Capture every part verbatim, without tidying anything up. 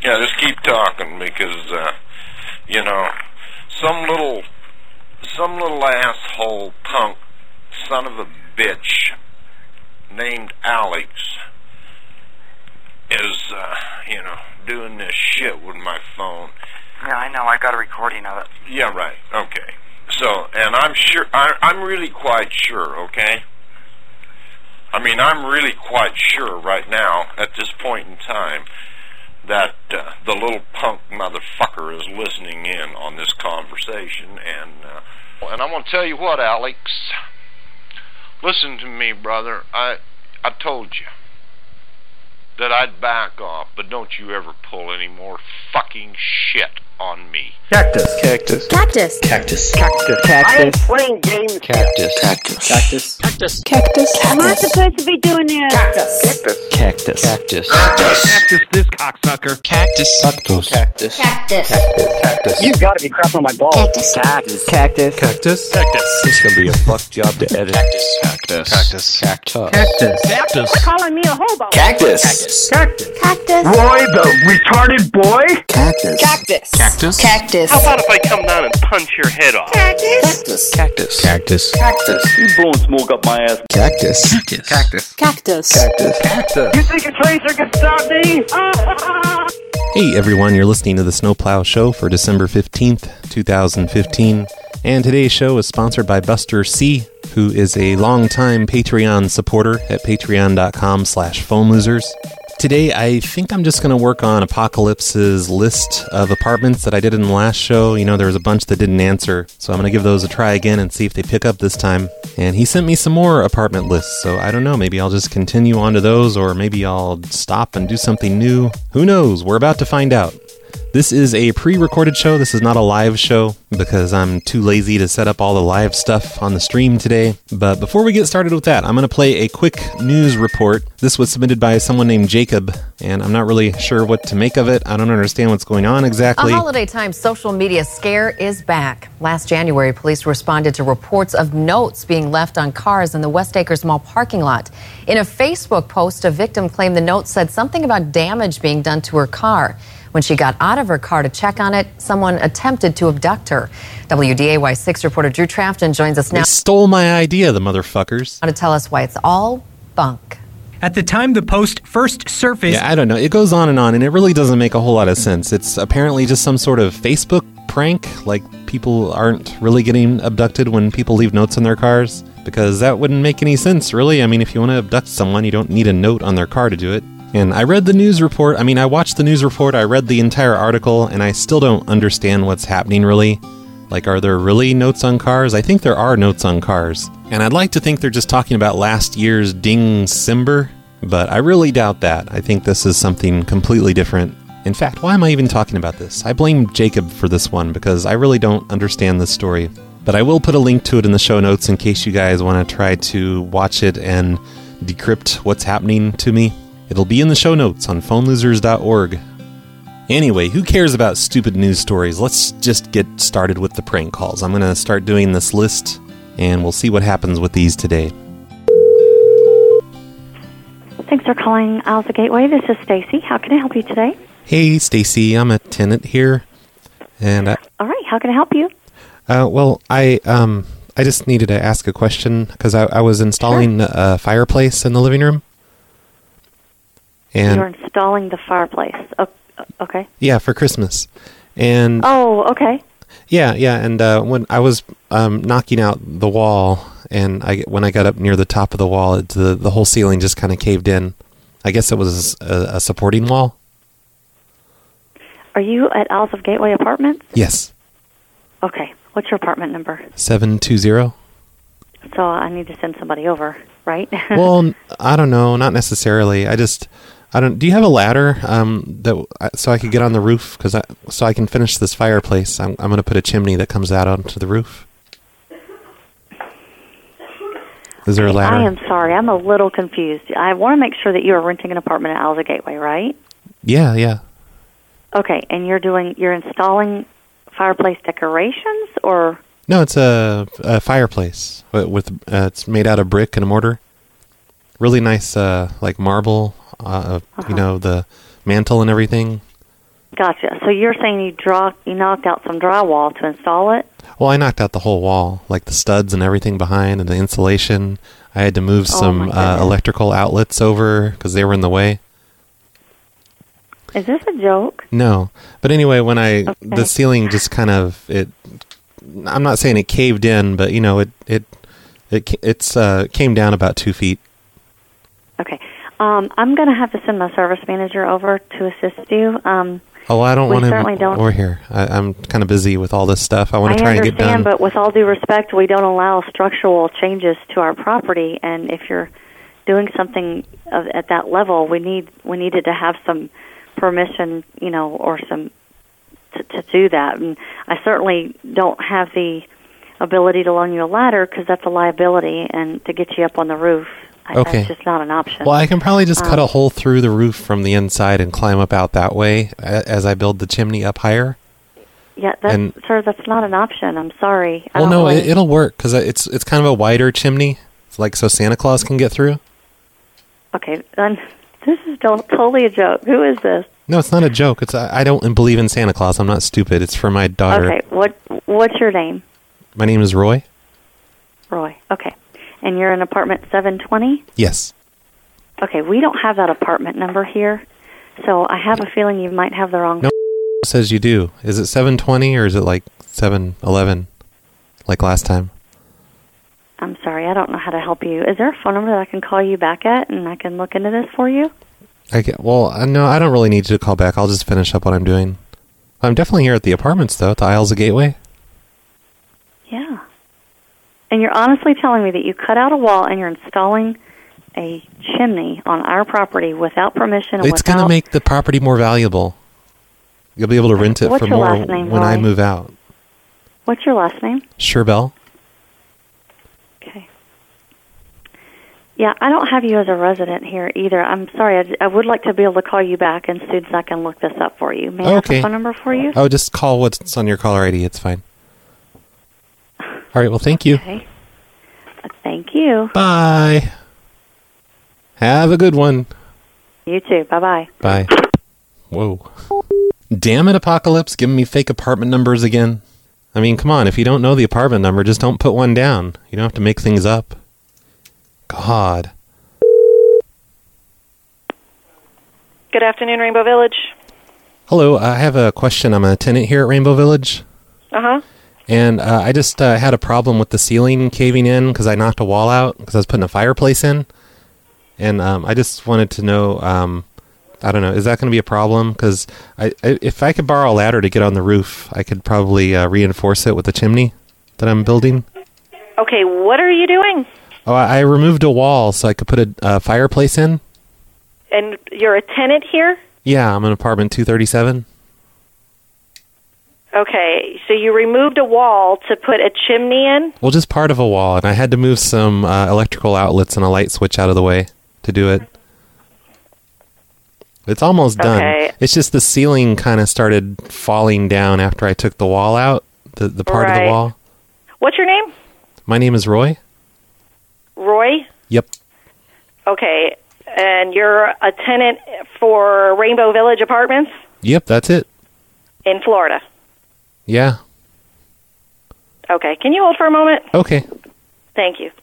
Yeah, just keep talking because, uh, you know, some little, some little asshole punk son of a bitch named Alex is, uh, you know, doing this shit with my phone. Yeah, I know. I got a recording of it. Yeah, right. Okay. So, and I'm sure, I, I'm really quite sure, okay? I mean, I'm really quite sure right now, at this point in time, that uh, the little punk motherfucker is listening in on this conversation, and uh, and I'm going to tell you what, Alex. Listen to me, brother. I I told you that I'd back off, but don't you ever pull any more fucking shit on me. Cactus. Cactus. Cactus. Cactus. Cactus. Cactus. I ain't playing games. Cactus. Cactus. Cactus. Cactus. Cactus. Am I supposed to be doing this? Cactus. Cactus. Cactus. Cactus. Cactus. This cocksucker. Cactus. Cactus. Cactus. Cactus. Cactus. You gotta be crap on my balls. Cactus. Cactus. Cactus. Cactus. Cactus. It's gonna be a fuck job to edit. Cactus. Cactus. Cactus. Cactus. Cactus. Cactus. Calling me a hobo. Cactus. Cactus. Cactus. Roy the retarded boy. Cactus. Cactus. Cactus. Cactus. How about if I come down and punch your head off? Cactus. Cactus. Cactus. Cactus. You blowing smoke up my ass. Cactus. Cactus. Cactus. Cactus. Cactus. Cactus. You think a tracer can stop me? Hey everyone, you're listening to the Snowplow Show for December fifteenth, twenty fifteen, and today's show is sponsored by Buster C, who is a longtime Patreon supporter at patreon.com slash phone losers. Today, I think I'm just going to work on Apocalypse's list of apartments that I did in the last show. You know, there was a bunch that didn't answer, so I'm going to give those a try again and see if they pick up this time. And he sent me some more apartment lists, so I don't know, maybe I'll just continue on to those, or maybe I'll stop and do something new. Who knows? We're about to find out. This is a pre-recorded show. This is not a live show because I'm too lazy to set up all the live stuff on the stream today. But before we get started with that, I'm going to play a quick news report. This was submitted by someone named Jacob, and I'm not really sure what to make of it. I don't understand what's going on exactly. A holiday time social media scare is back. Last January, police responded to reports of notes being left on cars in the West Acres Mall parking lot. In a Facebook post, a victim claimed the note said something about damage being done to her car. When she got out of her car to check on it, someone attempted to abduct her. W D A Y six reporter Drew Trafton joins us now. They stole my idea, the motherfuckers. To tell us why it's all bunk. At the time the post first surfaced... Yeah, I don't know. It goes on and on, and it really doesn't make a whole lot of sense. It's apparently just some sort of Facebook prank, like people aren't really getting abducted when people leave notes on their cars, because that wouldn't make any sense, really. I mean, if you want to abduct someone, you don't need a note on their car to do it. And I read the news report. I mean, I watched the news report, I read the entire article, and I still don't understand what's happening, really. Like, are there really notes on cars? I think there are notes on cars. And I'd like to think they're just talking about last year's Ding Simber, but I really doubt that. I think this is something completely different. In fact, why am I even talking about this? I blame Jacob for this one, because I really don't understand this story. But I will put a link to it in the show notes in case you guys want to try to watch it and decrypt what's happening to me. It'll be in the show notes on phone losers dot org. Anyway, who cares about stupid news stories? Let's just get started with the prank calls. I'm going to start doing this list, and we'll see what happens with these today. Thanks for calling Alza Gateway. This is Stacy. How can I help you today? Hey, Stacy. I'm a tenant here, and I, All right. How can I help you? uh, well, I um, I just needed to ask a question because I, I was installing sure. a fireplace in the living room. And you're installing the fireplace. Oh, okay. Yeah, for Christmas. And oh, okay. Yeah, yeah. And uh, when I was um, knocking out the wall, and I when I got up near the top of the wall, it, the the whole ceiling just kind of caved in. I guess it was a, a supporting wall. Are you at Alza Gateway Apartments? Yes. Okay. What's your apartment number? Seven two zero. So I need to send somebody over, right? Well, I don't know. Not necessarily. I just. I don't. Do you have a ladder um, that so I could get on the roof? Because I, so I can finish this fireplace. I'm, I'm going to put a chimney that comes out onto the roof. Is there a ladder? I am sorry. I'm a little confused. I want to make sure that you are renting an apartment at Alza Gateway, right? Yeah, yeah. Okay, and you're doing you're installing fireplace decorations, or no? It's a, a fireplace with, with uh, it's made out of brick and a mortar. Really nice, uh, like marble. Uh, uh-huh. You know, the mantle and everything. Gotcha. So you're saying you draw, you knocked out some drywall to install it? Well, I knocked out the whole wall, like the studs and everything behind and the insulation. I had to move Oh, some my uh, goodness. electrical outlets over because they were in the way. Is this a joke? No. But anyway, when I, Okay. the ceiling just kind of, it, I'm not saying it caved in, but you know, it, it, it, ca- it's, uh, came down about two feet. Okay. Um, I'm going to have to send my service manager over to assist you. Um, Oh, I don't We want certainly him don't- over here. I, I'm kind of busy with all this stuff. I want I to try and get understand, done. but with all due respect, we don't allow structural changes to our property. And if you're doing something of, at that level, we need we needed to have some permission, you know, or some to, to do that. And I certainly don't have the ability to loan you a ladder because that's a liability, and to get you up on the roof, I, Okay. that's just not an option. Well, I can probably just cut Um, a hole through the roof from the inside and climb up out that way a- as I build the chimney up higher. Yeah, that's, and- sir, that's not an option. I'm sorry. I Well, don't no, really- it, it'll work because it's it's kind of a wider chimney, it's like so Santa Claus can get through. Okay, then this is don't, totally a joke. Who is this? No, it's not a joke. It's I I don't believe in Santa Claus. I'm not stupid. It's for my daughter. Okay, what what's your name? My name is Roy. Roy. Okay, and you're in apartment seven twenty. Yes. Okay, we don't have that apartment number here, so I have a feeling you might have the wrong. No. Says you do. Is it seven twenty or is it like seven eleven, like last time? I'm sorry, I don't know how to help you. Is there a phone number that I can call you back at, and I can look into this for you? I get, well, uh, no, I don't really need you to call back. I'll just finish up what I'm doing. I'm definitely here at the apartments, though, at the Isles of Gateway. Yeah. And you're honestly telling me that you cut out a wall and you're installing a chimney on our property without permission and It's going to without... make the property more valuable. You'll be able to rent it What's for your more last name, when I Roy? move out. What's your last name? Sherbell? Okay. Yeah, I don't have you as a resident here either. I'm sorry. I, I would like to be able to call you back as soon as I can look this up for you. May I have Okay. a phone number for you? Oh, just call what's on your caller I D. It's fine. All right, well, thank you. Okay. Thank you. Bye. Have a good one. You too. Bye-bye. Bye. Whoa. Damn it, Apocalypse, giving me fake apartment numbers again. I mean, come on, if you don't know the apartment number, just don't put one down. You don't have to make things up. God. Good afternoon, Rainbow Village. Hello, I have a question. I'm a tenant here at Rainbow Village. Uh-huh. And uh, I just uh, had a problem with the ceiling caving in because I knocked a wall out because I was putting a fireplace in. And um, I just wanted to know, um, I don't know, is that going to be a problem? Because I, I, if I could borrow a ladder to get on the roof, I could probably uh, reinforce it with the chimney that I'm building. Okay, what are you doing? Oh, I I removed a wall so I could put a uh, fireplace in. And you're a tenant here? Yeah, I'm in apartment two thirty-seven. Okay, so you removed a wall to put a chimney in? Well, just part of a wall, and I had to move some uh, electrical outlets and a light switch out of the way to do it. It's almost done. Okay. It's just the ceiling kind of started falling down after I took the wall out, the, the part of Right. the wall. What's your name? My name is Roy. Roy? Yep. Okay, and you're a tenant for Rainbow Village Apartments Yep, that's it. in Florida. Yeah. Okay, can you hold for a moment? Okay. Thank you.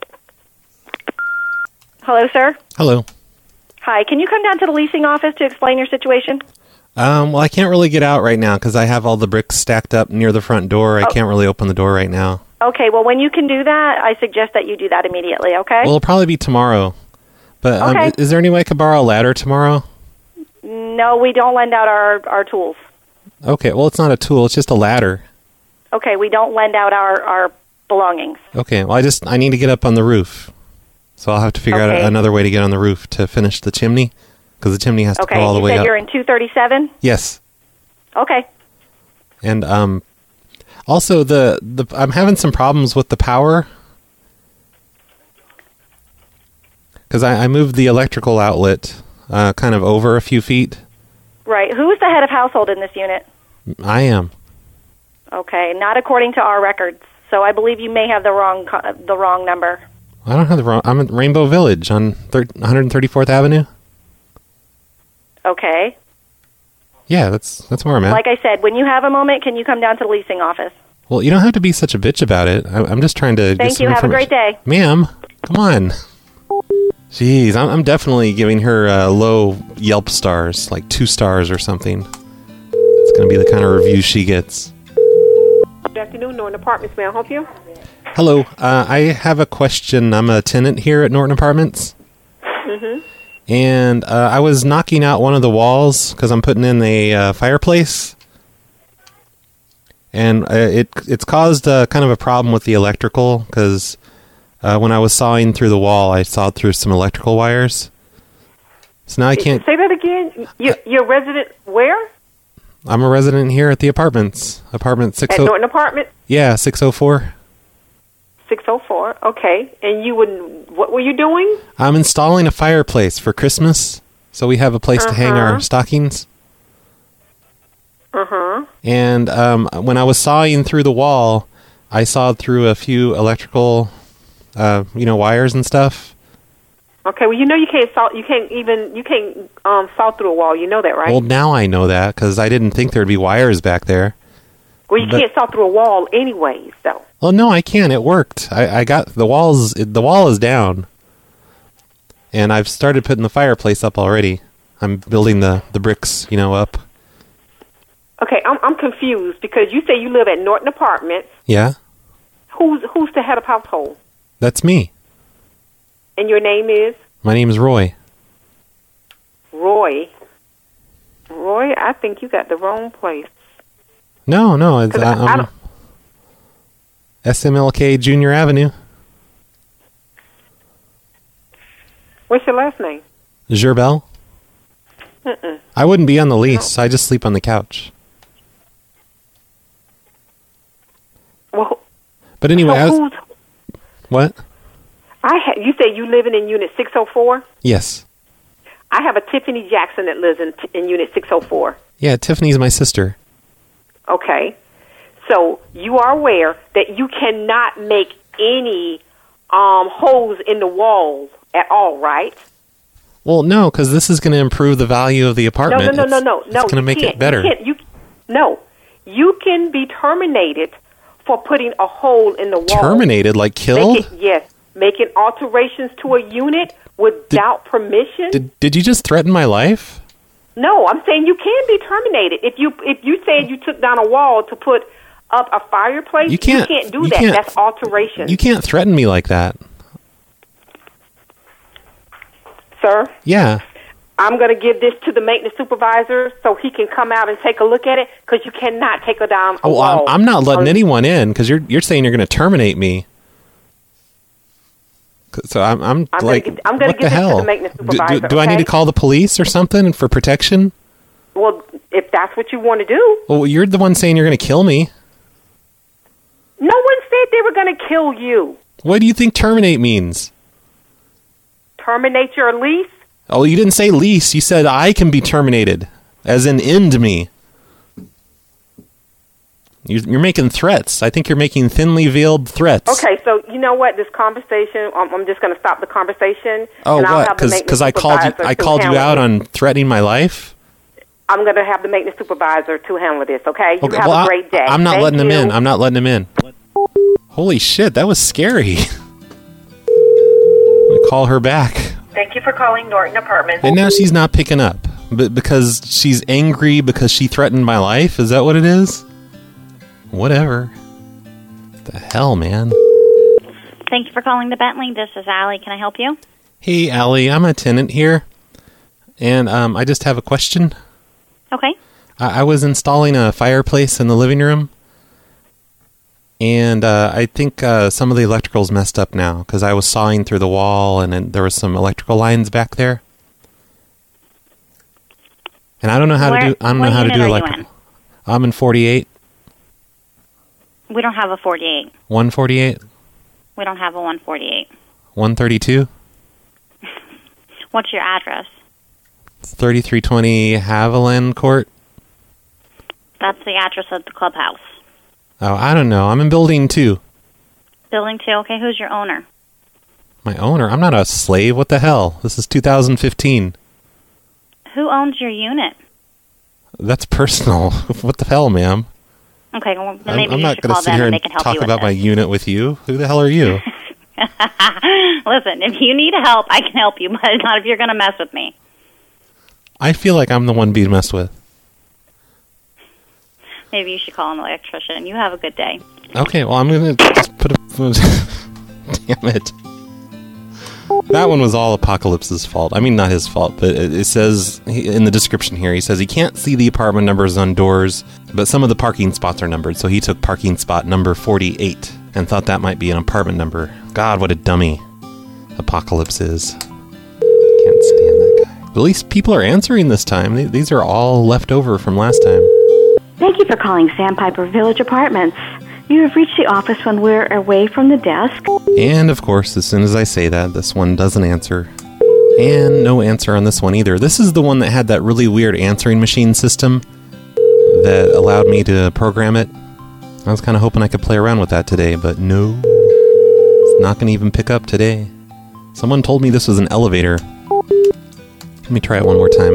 Hello, sir? Hello. Hi, can you come down to the leasing office to explain your situation? Um, well, I can't really get out right now because I have all the bricks stacked up near the front door. I Oh. can't really open the door right now. Okay, well, when you can do that, I suggest that you do that immediately, okay? Well, it'll probably be tomorrow. But um, Okay. is there any way I could borrow a ladder tomorrow? No, we don't lend out our, our tools. Okay, well, it's not a tool. It's just a ladder. Okay, we don't lend out our, our belongings. Okay, well, I just, I need to get up on the roof. So I'll have to figure out Okay. a, another way to get on the roof to finish the chimney. Because the chimney has to Okay, go all the you way said up. you're in two thirty-seven? Yes. Okay. And um, also, the, the I'm having some problems with the power. Because I, I moved the electrical outlet uh, kind of over a few feet. Right. Who is the head of household in this unit? I am. Okay, not according to our records. So I believe you may have the wrong co- the wrong number. I don't have the wrong... I'm at Rainbow Village on thir- one thirty-fourth Avenue. Okay. Yeah, that's that's where I'm at. Like I said, when you have a moment, can you come down to the leasing office? Well, you don't have to be such a bitch about it. I, I'm just trying to. Thank get some you. Have a information. great day. Ma'am, come on. Jeez, I'm, I'm definitely giving her uh, low Yelp stars, like two stars or something. It's going to be the kind of review she gets. Good afternoon, Norton Apartments. May I help you? Hello, uh, I have a question. I'm a tenant here at Norton Apartments. Mm-hmm. And uh, I was knocking out one of the walls because I'm putting in a uh, fireplace. And uh, it it's caused uh, kind of a problem with the electrical because uh, when I was sawing through the wall, I sawed through some electrical wires. So now I can't... Say that again. You, you're resident where? I'm a resident here at the apartments. Apartment six oh... At Norton Apartment? Yeah, six oh four. six oh four, okay. And you would... What were you doing? I'm installing a fireplace for Christmas, so we have a place uh-huh. to hang our stockings. Uh-huh. And um, when I was sawing through the wall, I sawed through a few electrical, uh, you know, wires and stuff. Okay, well, you know you can't saw, you can't even, you can't um, saw through a wall. You know that, right? Well, now I know that, because I didn't think there'd be wires back there. Well, you but, can't saw through a wall anyways, though. Well, no, I can. It worked. I, I got, the walls, the wall is down. And I've started putting the fireplace up already. I'm building the, the bricks, you know, up. Okay, I'm I'm confused because you say you live at Norton Apartments. Yeah. Who's who's the head of household? That's me. And your name is? My name is Roy. Roy. Roy, I think you got the wrong place. No, no, it's I, um, I don't, S M L K Junior Avenue. What's your last name? Gerbel. Mm-mm. I wouldn't be on the lease. No. I just sleep on the couch. Well, but anyway, so I was, what? I ha- you say you living in Unit six oh four? Yes. I have a Tiffany Jackson that lives in in Unit six oh four. Yeah, Tiffany's my sister. Okay. So you are aware that you cannot make any um, holes in the walls at all, right? Well, no, because this is going to improve the value of the apartment. No, no, no, it's, no, no. It's going to make can't. it better. You can't, you, no. You can be terminated for putting a hole in the wall. Terminated? Like killed? Make it, yes. Making alterations to a unit without did, permission. Did, did you just threaten my life? No, I'm saying you can be terminated. If you if you said you took down a wall to put up a fireplace, you can't, you can't do you that. Can't, That's alteration. You can't threaten me like that. Sir? Yeah. I'm going to give this to the maintenance supervisor so he can come out and take a look at it because you cannot take a down a oh, wall. I'm, I'm not letting anyone in because you're you're saying you're going to terminate me. So I'm I'm, I'm like, gonna get, I'm going to give this hell? to the maintenance supervisor. Do, do, do okay? I need to call the police or something for protection? Well, if that's what you want to do. Well, you're the one saying you're going to kill me. No one said they were going to kill you. What do you think terminate means? Terminate your lease? Oh, you didn't say lease. You said I can be terminated, as in end me. You're making threats. I think you're making thinly veiled threats. Okay, so you know what? This conversation, I'm, I'm just going to stop the conversation. Oh, and I'll what? Because I called you. I called you out on threatening my life. I'm going to have the maintenance supervisor to handle this. Okay, you okay, have well, a great day. I'm not Thank letting you. him in. I'm not letting him in. Holy shit, that was scary. I'm gonna call her back. Thank you for calling Norton Apartments. And now she's not picking up, but because she's angry because she threatened my life. Is that what it is? Whatever. What the hell, man. Thank you for calling the Bentley. This is Allie. Can I help you? Hey, Allie. I'm a tenant here, and um, I just have a question. Okay. I, I was installing a fireplace in the living room, and uh, I think uh, some of the electrical's messed up now because I was sawing through the wall, and then there was some electrical lines back there. And I don't know how Where, to do. I don't know how to do electrical. I'm in forty-eight. We don't have a forty-eight. one forty-eight? We don't have a one forty-eight. one thirty-two? What's your address? thirty-three twenty Haviland Court? That's the address of the clubhouse. Oh, I don't know. I'm in building two. Building two? Okay, who's your owner? My owner? I'm not a slave. What the hell? This is two thousand fifteen. Who owns your unit? That's personal. What the hell, ma'am? Okay, well, then I'm, maybe I'm you not should going to call sit them here and and they can help talk you with about this. my unit with you. Who the hell are you? Listen, if you need help, I can help you, but not if you're going to mess with me. I feel like I'm the one being messed with. Maybe you should call an electrician. You have a good day. Okay, well, I'm going to just put a... Damn it. That one was all Apocalypse's fault. I mean, not his fault, but it, it says in the description here, he says he can't see the apartment numbers on doors, but some of the parking spots are numbered, so he took parking spot number forty-eight and thought that might be an apartment number. God, what a dummy Apocalypse is. Can't stand that guy. At least people are answering this time. They, these are all left over from last time. Thank you for calling Sandpiper Village Apartments. You have reached the office when we're away from the desk. And, of course, as soon as I say that, this one doesn't answer. And no answer on this one either. This is the one that had that really weird answering machine system that allowed me to program it. I was kind of hoping I could play around with that today, but no. It's not going to even pick up today. Someone told me this was an elevator. Let me try it one more time.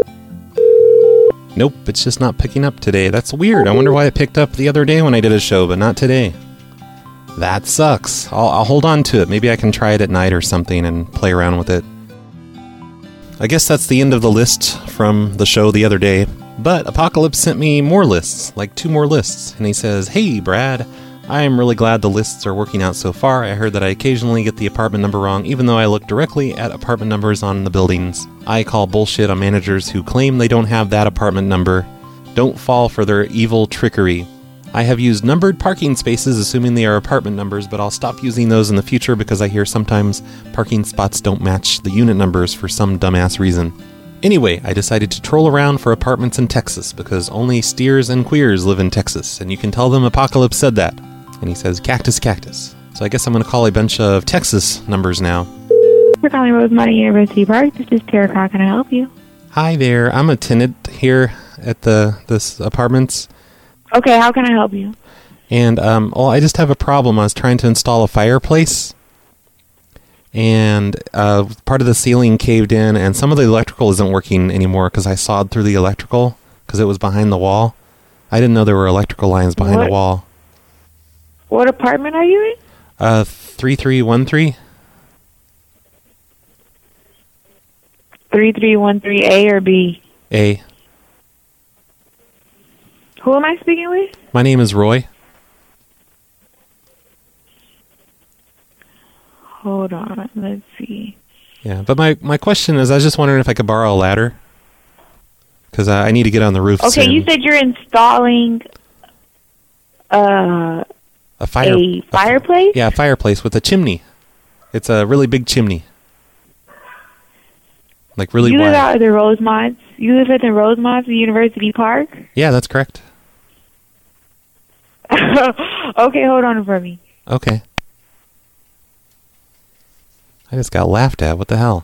Nope, it's just not picking up today. That's weird. I wonder why it picked up the other day when I did a show, but not today. That sucks. I'll, I'll hold on to it. Maybe I can try it at night or something and play around with it. I guess that's the end of the list from the show the other day. But Apocalypse sent me more lists, like two more lists. And he says, "Hey, Brad, I am really glad the lists are working out so far. I heard that I occasionally get the apartment number wrong, even though I look directly at apartment numbers on the buildings. I call bullshit on managers who claim they don't have that apartment number. Don't fall for their evil trickery. I have used numbered parking spaces, assuming they are apartment numbers, but I'll stop using those in the future because I hear sometimes parking spots don't match the unit numbers for some dumbass reason. Anyway, I decided to troll around for apartments in Texas because only steers and queers live in Texas, and you can tell them Apocalypse said that." And he says, "Cactus, cactus." So I guess I'm going to call a bunch of Texas numbers now. We're calling Rosemont University Park. This is Tara. How can I help you? Hi there. I'm a tenant here at the this apartments. Okay, how can I help you? And, um, well, I just have a problem. I was trying to install a fireplace, and uh, part of the ceiling caved in, and some of the electrical isn't working anymore because I sawed through the electrical because it was behind the wall. I didn't know there were electrical lines behind What? the wall. What apartment are you in? Uh, three three one three. three three one three A or B? A. Who am I speaking with? My name is Roy. Hold on, let's see. Yeah, but my, my question is, I was just wondering if I could borrow a ladder because uh, I need to get on the roof Okay, soon. you said you're installing uh, a fire a fireplace? Yeah, a fireplace with a chimney. It's a really big chimney. Like really you wide. live out at the Rosemonts? You live at the Rosemonts at University Park? Yeah, that's correct. Okay, hold on for me. Okay. I just got laughed at. What the hell?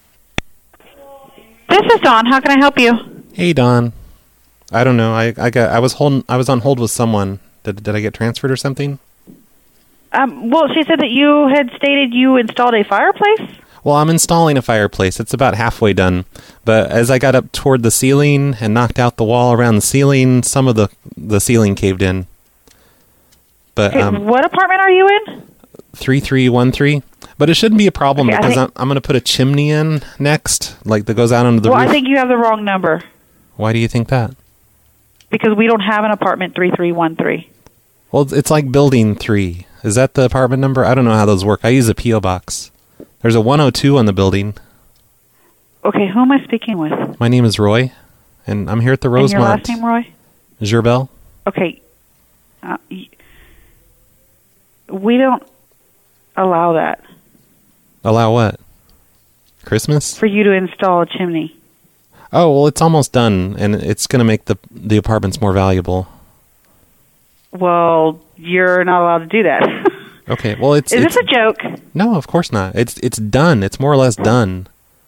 This is Dawn. How can I help you? Hey, Don. I don't know. I I got I was holding I was on hold with someone. Did did I get transferred or something? Um, well, she said that you had stated you installed a fireplace. Well, I'm installing a fireplace. It's about halfway done. But as I got up toward the ceiling and knocked out the wall around the ceiling, some of the the ceiling caved in. But Okay, um, what apartment are you in? three three one three. But it shouldn't be a problem Okay, I because think- I'm, I'm going to put a chimney in next, like that goes out onto the well, roof. I think you have the wrong number Why do you think that? because we don't have an apartment three three one three. Well, it's- it's like building three. Is that the apartment number? I don't know how those work. I use a P O box. There's a one oh two on the building. Okay, who am I speaking with? My name is Roy, and I'm here at the And your Rosemont. last name, Roy? Gerbel. Okay. Uh, y- we don't allow that Allow what? Christmas? for you to install a chimney. Oh, well, it's almost done, and it's going to make the the apartments more valuable. Well, you're not allowed to do that. Okay, well, it's... Is it's, this a joke? No, of course not. It's it's done. It's more or less done.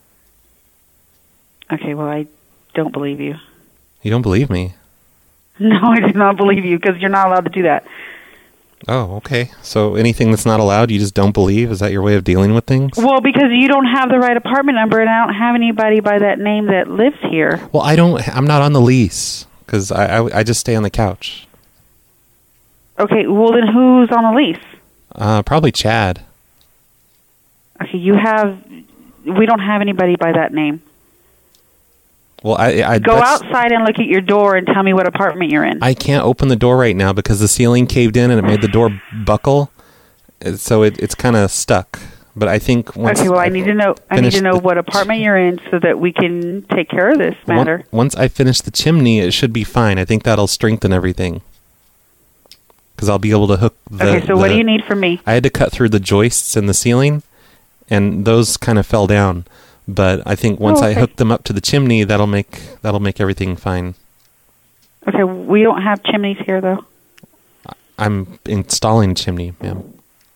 Okay, well, I don't believe you. You don't believe me? No, I do not believe you because you're not allowed to do that. Oh, okay. So anything that's not allowed, you just don't believe? Is that your way of dealing with things? Well, because you don't have the right apartment number, and I don't have anybody by that name that lives here. Well, I don't. I'm not on the lease because I, I I just stay on the couch. Okay. Well, then who's on the lease? Uh, probably Chad. Okay. You have. We don't have anybody by that name. Well, I, I Go that's- outside and look at your door and tell me what apartment you're in. I can't open the door right now because the ceiling caved in and it made the door buckle. Uh, So it, it's kind of stuck. But I think once Okay, well, I need to know. I need finish to know the- what apartment you're in so that we can take care of this Once- matter. Once I finish the chimney, it should be fine. I think that'll strengthen everything. Because I'll be able to hook the... Okay, so what the- do you need from me? I had to cut through the joists in the ceiling, and those kind of fell down. But I think once Oh, I okay. hook them up to the chimney, that'll make that'll make everything fine. Okay, we don't have chimneys here, though. I'm installing a chimney, ma'am.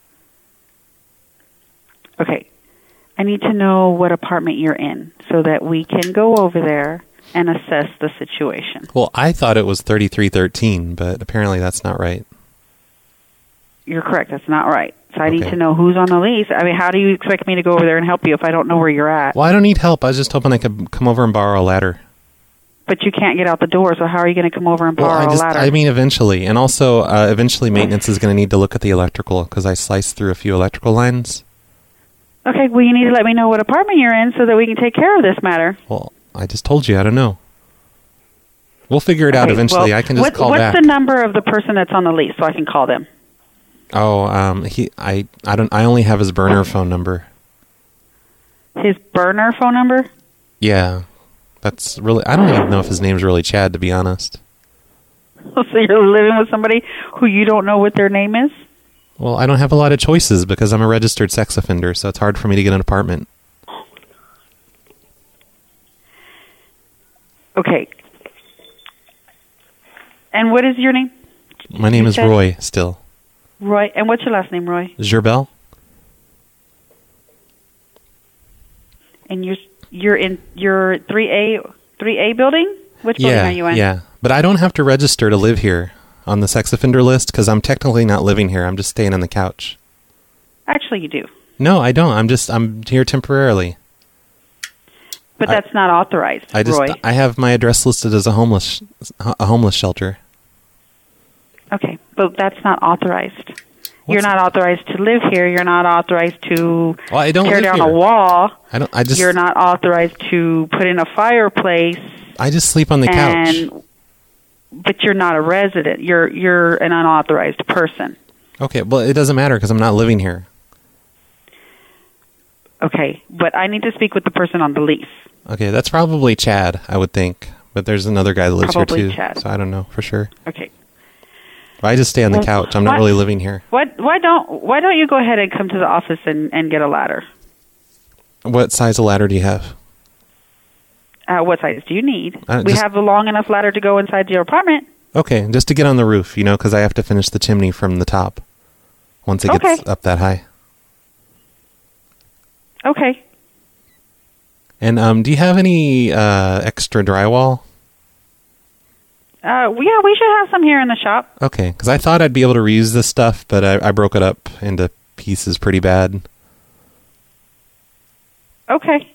Okay, I need to know what apartment you're in so that we can go over there and assess the situation. Well, I thought it was thirty-three thirteen, but apparently that's not right. You're correct. That's not right. So I need Okay. to know who's on the lease. I mean, how do you expect me to go over there and help you if I don't know where you're at? Well, I don't need help. I was just hoping I could come over and borrow a ladder. But you can't get out the door, so how are you going to come over and Well, borrow I just, a ladder? I mean, eventually. And also, uh, eventually maintenance is going to need to look at the electrical because I sliced through a few electrical lines. Okay, well, you need to let me know what apartment you're in so that we can take care of this matter. Well, I just told you. I don't know. We'll figure it out Okay, eventually. well, I can just what, call what's back. the number of the person that's on the lease so I can call them? Oh, um, he, I, I don't, I only have his burner phone number. His burner phone number? Yeah, that's really. I don't even know if his name's really Chad, to be honest. So you're living with somebody who you don't know what their name is? Well, I don't have a lot of choices because I'm a registered sex offender, so it's hard for me to get an apartment. Okay. And what is your name? My name You is said- Roy. Still, Roy. And what's your last name, Roy? Gerbel. And you're you're in your three A three A building? Which building Yeah, are you in? yeah. But I don't have to register to live here on the sex offender list because I'm technically not living here. I'm just staying on the couch. Actually, you do. No, I don't. I'm just I'm here temporarily. But I- that's not authorized, I just Roy. I have my address listed as a homeless a homeless shelter. Okay, but that's not authorized. You're What's- not authorized to live here. You're not authorized to Well, I don't tear live down here. a wall. I don't. I just You're not authorized to put in a fireplace. I just sleep on the couch. and, But you're not a resident. You're you're an unauthorized person. Okay, well it doesn't matter because I'm not living here. Okay, but I need to speak with the person on the lease. Okay, that's probably Chad, I would think. But there's another guy that lives Probably here too, Chad. so I don't know for sure. Okay. I just stay on the Well, couch. I'm not what- really living here. What? Why don't Why don't you go ahead and come to the office and, and get a ladder? What size of ladder do you have? Uh, what size do you need? Uh, we just- have a long enough ladder to go inside your apartment. Okay, just to get on the roof, you know, because I have to finish the chimney from the top once it gets Okay. up that high. Okay. And um, do you have any uh, extra drywall? Uh, yeah, we should have some here in the shop. Okay, because I thought I'd be able to reuse this stuff, but I, I broke it up into pieces pretty bad. Okay.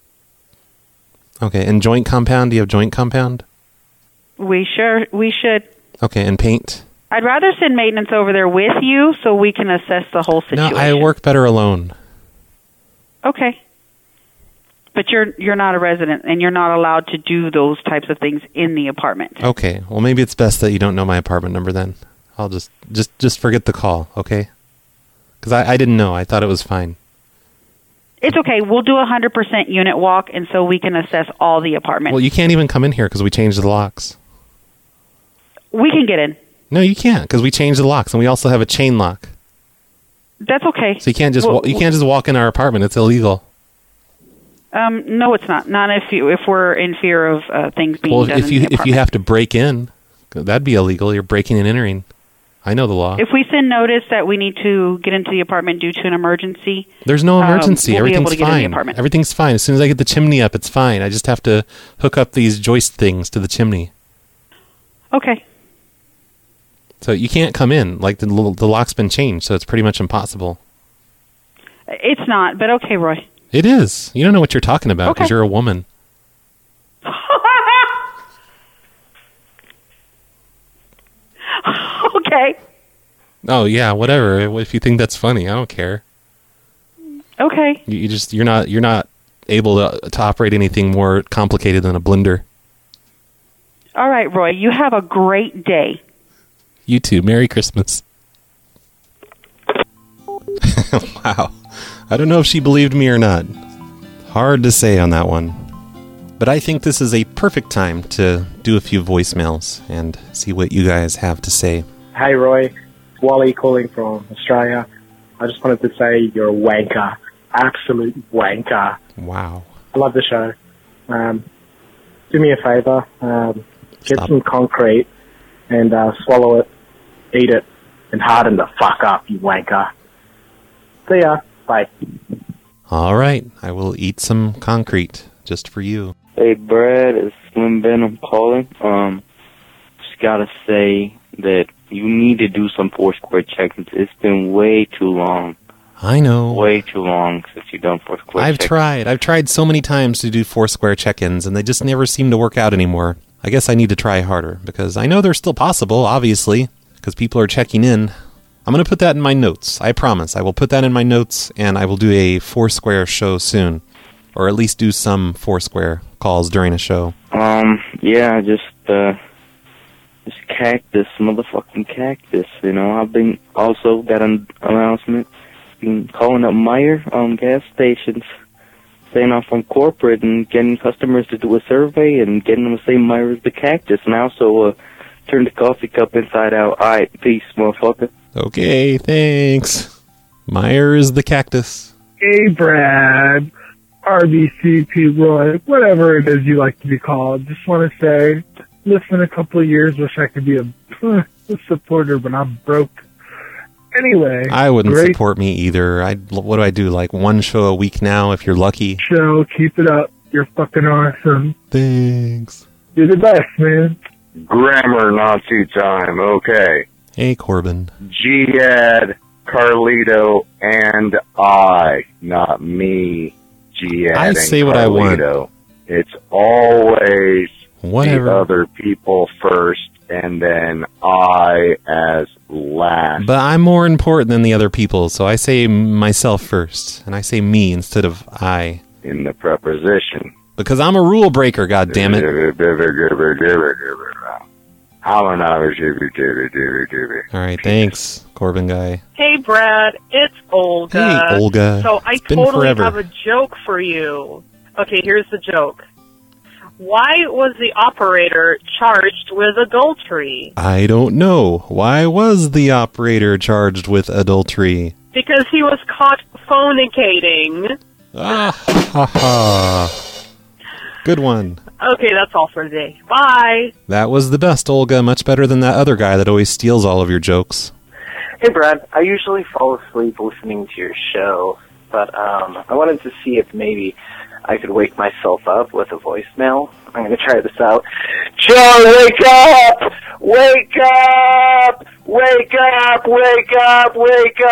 Okay, and joint compound? Do you have joint compound? We sure we should. Okay, and paint? I'd rather send maintenance over there with you so we can assess the whole situation. No, I work better alone. Okay. But you're you're not a resident, and you're not allowed to do those types of things in the apartment. Okay, well maybe it's best that you don't know my apartment number then. I'll just just just forget the call, okay? Because I, I didn't know. I thought it was fine. It's okay. We'll do a hundred percent unit walk, and so we can assess all the apartments. Well, you can't even come in here because we changed the locks. We can get in. No, you can't because we changed the locks, and we also have a chain lock. That's okay. So you can't just Well, wa- you can't just walk in our apartment. It's illegal. Um, no, it's not. Not if you if we're in fear of uh, things being Well, done if in you the if you apartment. have to break in, that'd be illegal. You're breaking and entering. I know the law. If we send notice that we need to get into the apartment due to an emergency, There's no um, emergency. we'll be able Everything's to get in the fine. apartment. Everything's fine. As soon as I get the chimney up, it's fine. I just have to hook up these joist things to the chimney. Okay. So So you can't come in. Like, the, the lock's been changed, so it's pretty much impossible. It's not, but okay, Roy. It is. You don't know what you're talking about because Okay. you're a woman. Okay. Oh, yeah, whatever. If you think that's funny, I don't care. Okay. You, you just you're not you're not able to, to operate anything more complicated than a blender. All right, Roy. You have a great day. You too. Merry Christmas. Wow. I don't know if she believed me or not. Hard to say on that one. But I think this is a perfect time to do a few voicemails and see what you guys have to say. Hey Roy, it's Wally calling from Australia. I just wanted to say you're a wanker. Absolute wanker. Wow. I love the show. Um, do me a favor. Um, get Stop. some concrete and uh, swallow it, eat it, and harden the fuck up, you wanker. See ya. Bye. All right. I will eat some concrete just for you. Hey, Brad, it's Slim Ben. I'm calling. Um, just gotta say that you need to do some Foursquare check-ins. It's been way too long. I know. Way too long since you've done Foursquare I've check-ins. tried. I've tried so many times to do Foursquare check-ins, and they just never seem to work out anymore. I guess I need to try harder, because I know they're still possible, obviously, because people are checking in. I'm going to put that in my notes. I promise. I will put that in my notes, and I will do a Foursquare show soon. Or at least do some Foursquare calls during a show. Um, yeah, just, uh, just cactus, motherfucking cactus, you know. I've been also got an announcement, been calling up Meyer um, gas stations, saying I'm from corporate and getting customers to do a survey and getting them to say Meyer is the cactus. And I also, uh, turned the coffee cup inside out. All right, peace, motherfucker. Okay, thanks. Meyer is the cactus. Hey, Brad. R B C P Roy, whatever it is you like to be called. Just want to say, listen, a couple of years, wish I could be a, a supporter, but I'm broke. Anyway. I wouldn't great support me either. I What do I do, like one show a week now if you're lucky? show. Keep it up. You're fucking awesome. Thanks. You're the best, man. Grammar Nazi time, okay. Hey, Corbin. G-Ed, Carlito, and I, not me. G-Ed I and say what I want. Carlito. It's always Whatever. the other people first, and then I as last. But I'm more important than the other people, so I say myself first, and I say me instead of I. In the preposition. Because I'm a rule breaker, goddammit. Alright, thanks, Corbin guy. Hey, Brad, it's Olga. Hey, Olga. So I It's been totally forever. have a joke for you. Okay, here's the joke. Why was the operator charged with adultery? I don't know. Why was the operator charged with adultery? Because he was caught fornicating. Ah, ha, ha. Good one. Okay, that's all for today. Bye. That was the best, Olga. Much better than that other guy that always steals all of your jokes. Hey, Brad. I usually fall asleep listening to your show, but um, I wanted to see if maybe I could wake myself up with a voicemail. I'm going to try this out. Joe, wake up! Wake up! Wake up! Wake up! Wake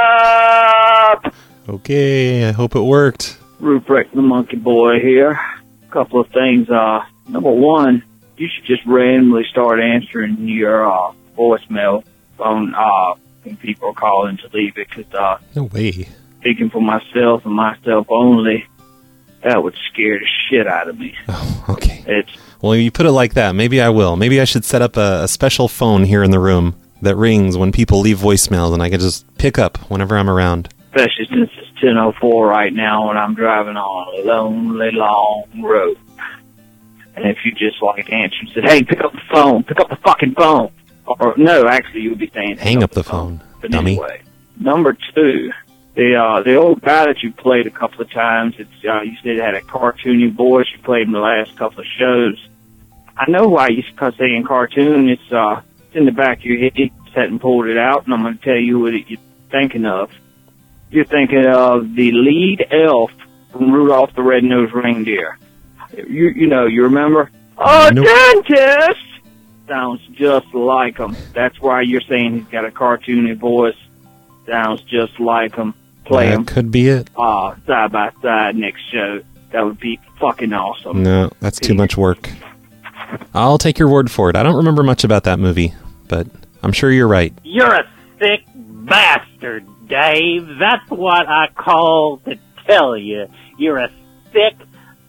up! Okay, I hope it worked. Rupert the Monkey Boy here. Couple of things. Uh, number one, you should just randomly start answering your uh, voicemail phone uh, when people are calling to leave it. Cause, uh, No way. speaking for myself and myself only, that would scare the shit out of me. Oh, okay. It's Well, you put it like that. Maybe I will. Maybe I should set up a, a special phone here in the room that rings when people leave voicemails, and I can just pick up whenever I'm around. especially since it's ten oh four right now and I'm driving on a lonely, long road. And if you just like answer and said, hey, pick up the phone, pick up the fucking phone. Or, no, actually, you would be saying, Hang up the phone, But dummy. anyway, number two, the uh, the old guy that you played a couple of times, it's uh, you said it had a cartoony voice. You played him the last couple of shows. I know why you say in cartoon. It's uh, it's in the back of your head. You sat and pulled it out, and I'm going to tell you what you're thinking of. You're thinking of the lead elf from Rudolph the Red-Nosed Reindeer. You you know, you remember? Oh, Nope. dentist! sounds just like him. That's why you're saying he's got a cartoony voice. Sounds just like him. Play That him could be it. uh, side by side next show. That would be fucking awesome. No, that's too much work. I'll take your word for it. I don't remember much about that movie, but I'm sure you're right. You're a sick bastard, Dave. That's what I call to tell you. You're a sick,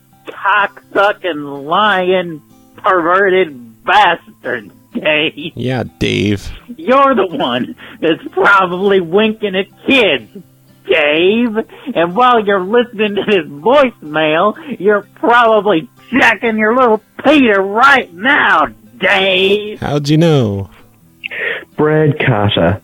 cocksucking, lying, perverted bastard, Dave. Yeah, Dave. You're the one that's probably winking at kids, Dave. And while you're listening to this voicemail, you're probably checking your little Peter right now, Dave. How'd you know? Brad Carter.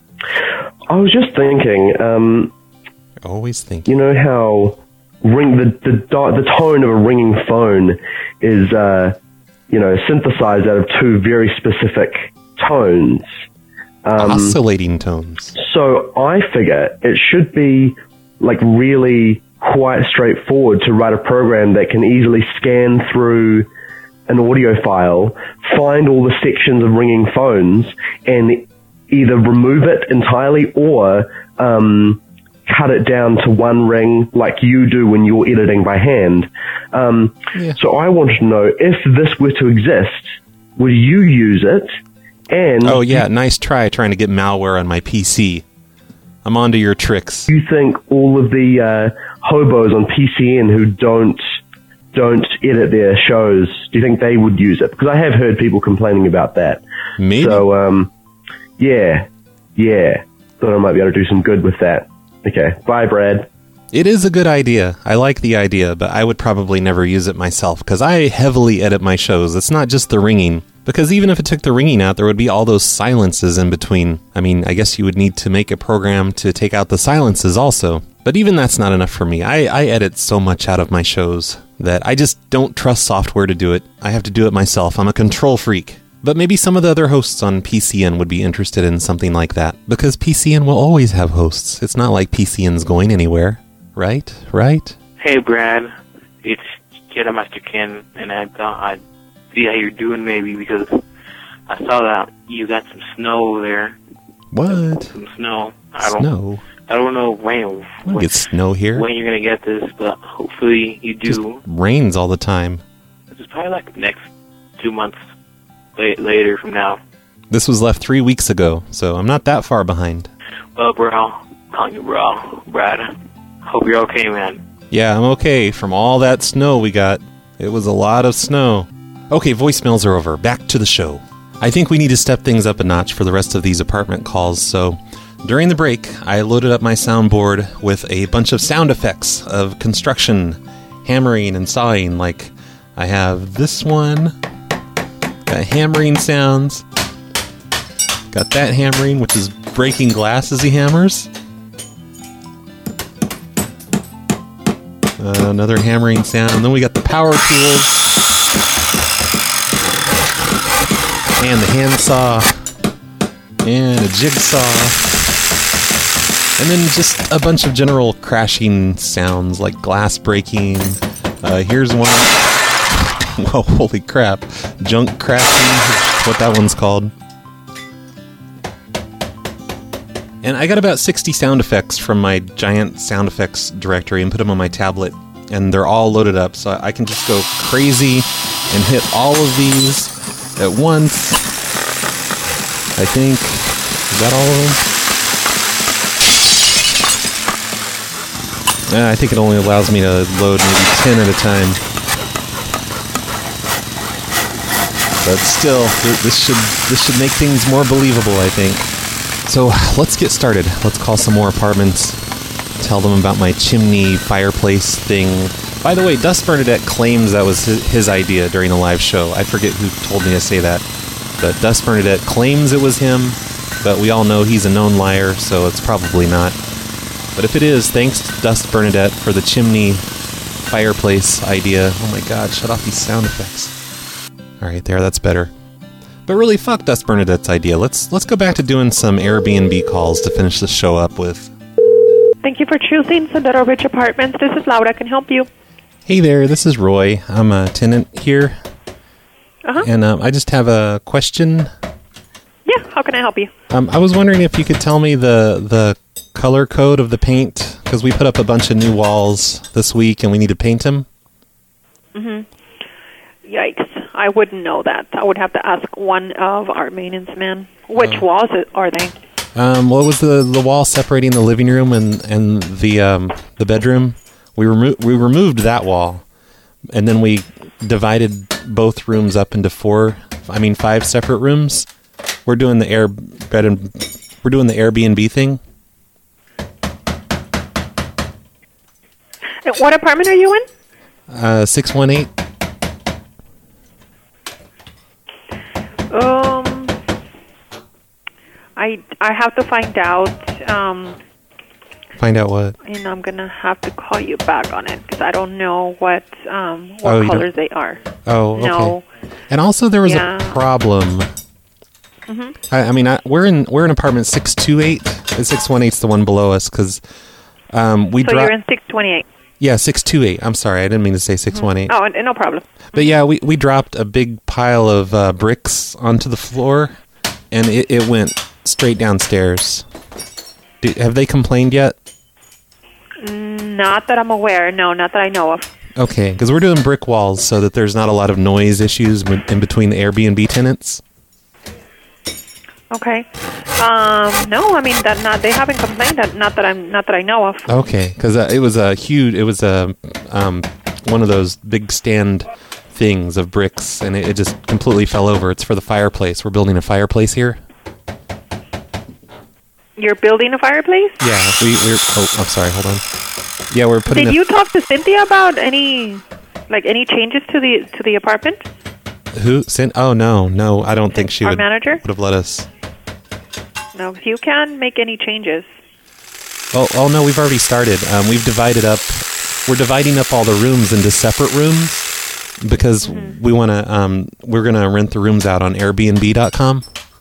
I was just thinking, um... Always thinking. You know how ring the, the, the tone of a ringing phone is, uh, you know, synthesized out of two very specific tones. Um, Oscillating tones. So I figure it should be, like, really quite straightforward to write a program that can easily scan through an audio file, find all the sections of ringing phones, and either remove it entirely or um, cut it down to one ring like you do when you're editing by hand. Um, yeah. So I wanted to know, if this were to exist, would you use it? And oh, yeah, nice try trying to get malware on my P C. I'm onto your tricks. You think all of the uh, hobos on P C N who don't don't edit their shows, do you think they would use it? Because I have heard people complaining about that. Maybe. So, um, yeah, yeah. Thought I might be able to do some good with that. Okay, bye, Brad. It is a good idea. I like the idea, but I would probably never use it myself, because I heavily edit my shows. It's not just the ringing. Because even if it took the ringing out, there would be all those silences in between. I mean, I guess you would need to make a program to take out the silences also. But even that's not enough for me. I, I edit so much out of my shows that I just don't trust software to do it. I have to do it myself. I'm a control freak. But maybe some of the other hosts on P C N would be interested in something like that. Because P C N will always have hosts. It's not like P C N's going anywhere. Right? Right? Hey, Brad. It's Jedi Master Ken, and I thought I'd see how you're doing maybe, because I saw that you got some snow there. What? Some snow. I don't, snow? I don't know when. We don't get snow here. When you're going to get this, but hopefully you do. Just rains all the time. It's probably like next two months la- later from now. This was left three weeks ago, so I'm not that far behind. Well, bro, calling you bro, Brad. Hope you're okay, man. Yeah, I'm okay. From all that snow we got, it was a lot of snow. Okay, voicemails are over. Back to the show. I think we need to step things up a notch for the rest of these apartment calls, so during the break, I loaded up my soundboard with a bunch of sound effects of construction, hammering and sawing, like I have this one, got hammering sounds, got that hammering, which is breaking glass as he hammers. Uh, another hammering sound. And then we got the power tools. And the handsaw. And a jigsaw. And then just a bunch of general crashing sounds, like glass breaking. Uh, here's one. Whoa, holy crap. Junk crashing is what that one's called. And I got about sixty sound effects from my giant sound effects directory and put them on my tablet. And they're all loaded up, so I can just go crazy and hit all of these at once. I think. Is that all of them? Uh, I think it only allows me to load maybe ten at a time. But still, this should this should make things more believable, I think. So let's get started. Let's call some more apartments. Tell them about my chimney fireplace thing. By the way, Dust Bernadette claims that was his idea during a live show. I forget who told me to say that. But Dust Bernadette claims it was him, but we all know he's a known liar, so it's probably not. But if it is, thanks to Dust Bernadette for the chimney fireplace idea. Oh my god, shut off these sound effects. Alright, there, that's better. But really, fuck Dust Bernadette's idea. Let's let's go back to doing some Airbnb calls to finish the show up with. Thank you for choosing Sendero Ridge Apartments. This is Laura. I can help you. Hey there, this is Roy. I'm a tenant here. Uh-huh. And um, I just have a question. Yeah, how can I help you? Um, I was wondering if you could tell me the the color code of the paint, because we put up a bunch of new walls this week and we need to paint them. Mm-hmm. Yikes. I wouldn't know that. I would have to ask one of our maintenance men. Which Oh. walls it- are they? Um, what was the the wall separating the living room and and the um, the bedroom? We remo- we removed that wall, and then we divided both rooms up into four. I mean, five separate rooms. We're doing the air bed and we're doing the Airbnb thing. Uh, What apartment are you in? Uh, six one eight. Um, I I have to find out, um, Find out what. and I'm gonna have to call you back on it because I don't know what um Oh, what you don't- colors they are. Oh, okay. No. And also, there was Yeah. a problem. Mhm. I, I mean, I, we're in we're in apartment six two eight. Six one eight's the one below us because um, we So dropped. you're in six twenty-eight. Yeah, six two eight. I'm sorry, I didn't mean to say six one eight. Oh, n- no problem. But yeah, we, we dropped a big pile of uh, bricks onto the floor, and it, it went straight downstairs. Do, have they complained yet? Mm, Not that I'm aware. No, not that I know of. Okay, because we're doing brick walls so that there's not a lot of noise issues in in between the Airbnb tenants. Okay. Um, no, I mean that. Not they haven't complained. That not that I'm not that I know of. Okay, because uh, it was a huge, it was a um, one of those big stand things of bricks, and it, it just completely fell over. It's for the fireplace. We're building a fireplace here. You're building a fireplace. Yeah, we, we're. Oh, I'm sorry. Hold on. Yeah, we're putting. Did a, you talk to Cynthia about any, like any changes to the to the apartment? Who sent? Oh no, no, I don't think she Our would. manager? Would have let us. No, you can make any changes. Oh, oh no, we've already started. Um, we've divided up. We're dividing up all the rooms into separate rooms because Mm-hmm. we want to. Um, we're gonna rent the rooms out on Airbnb dot com.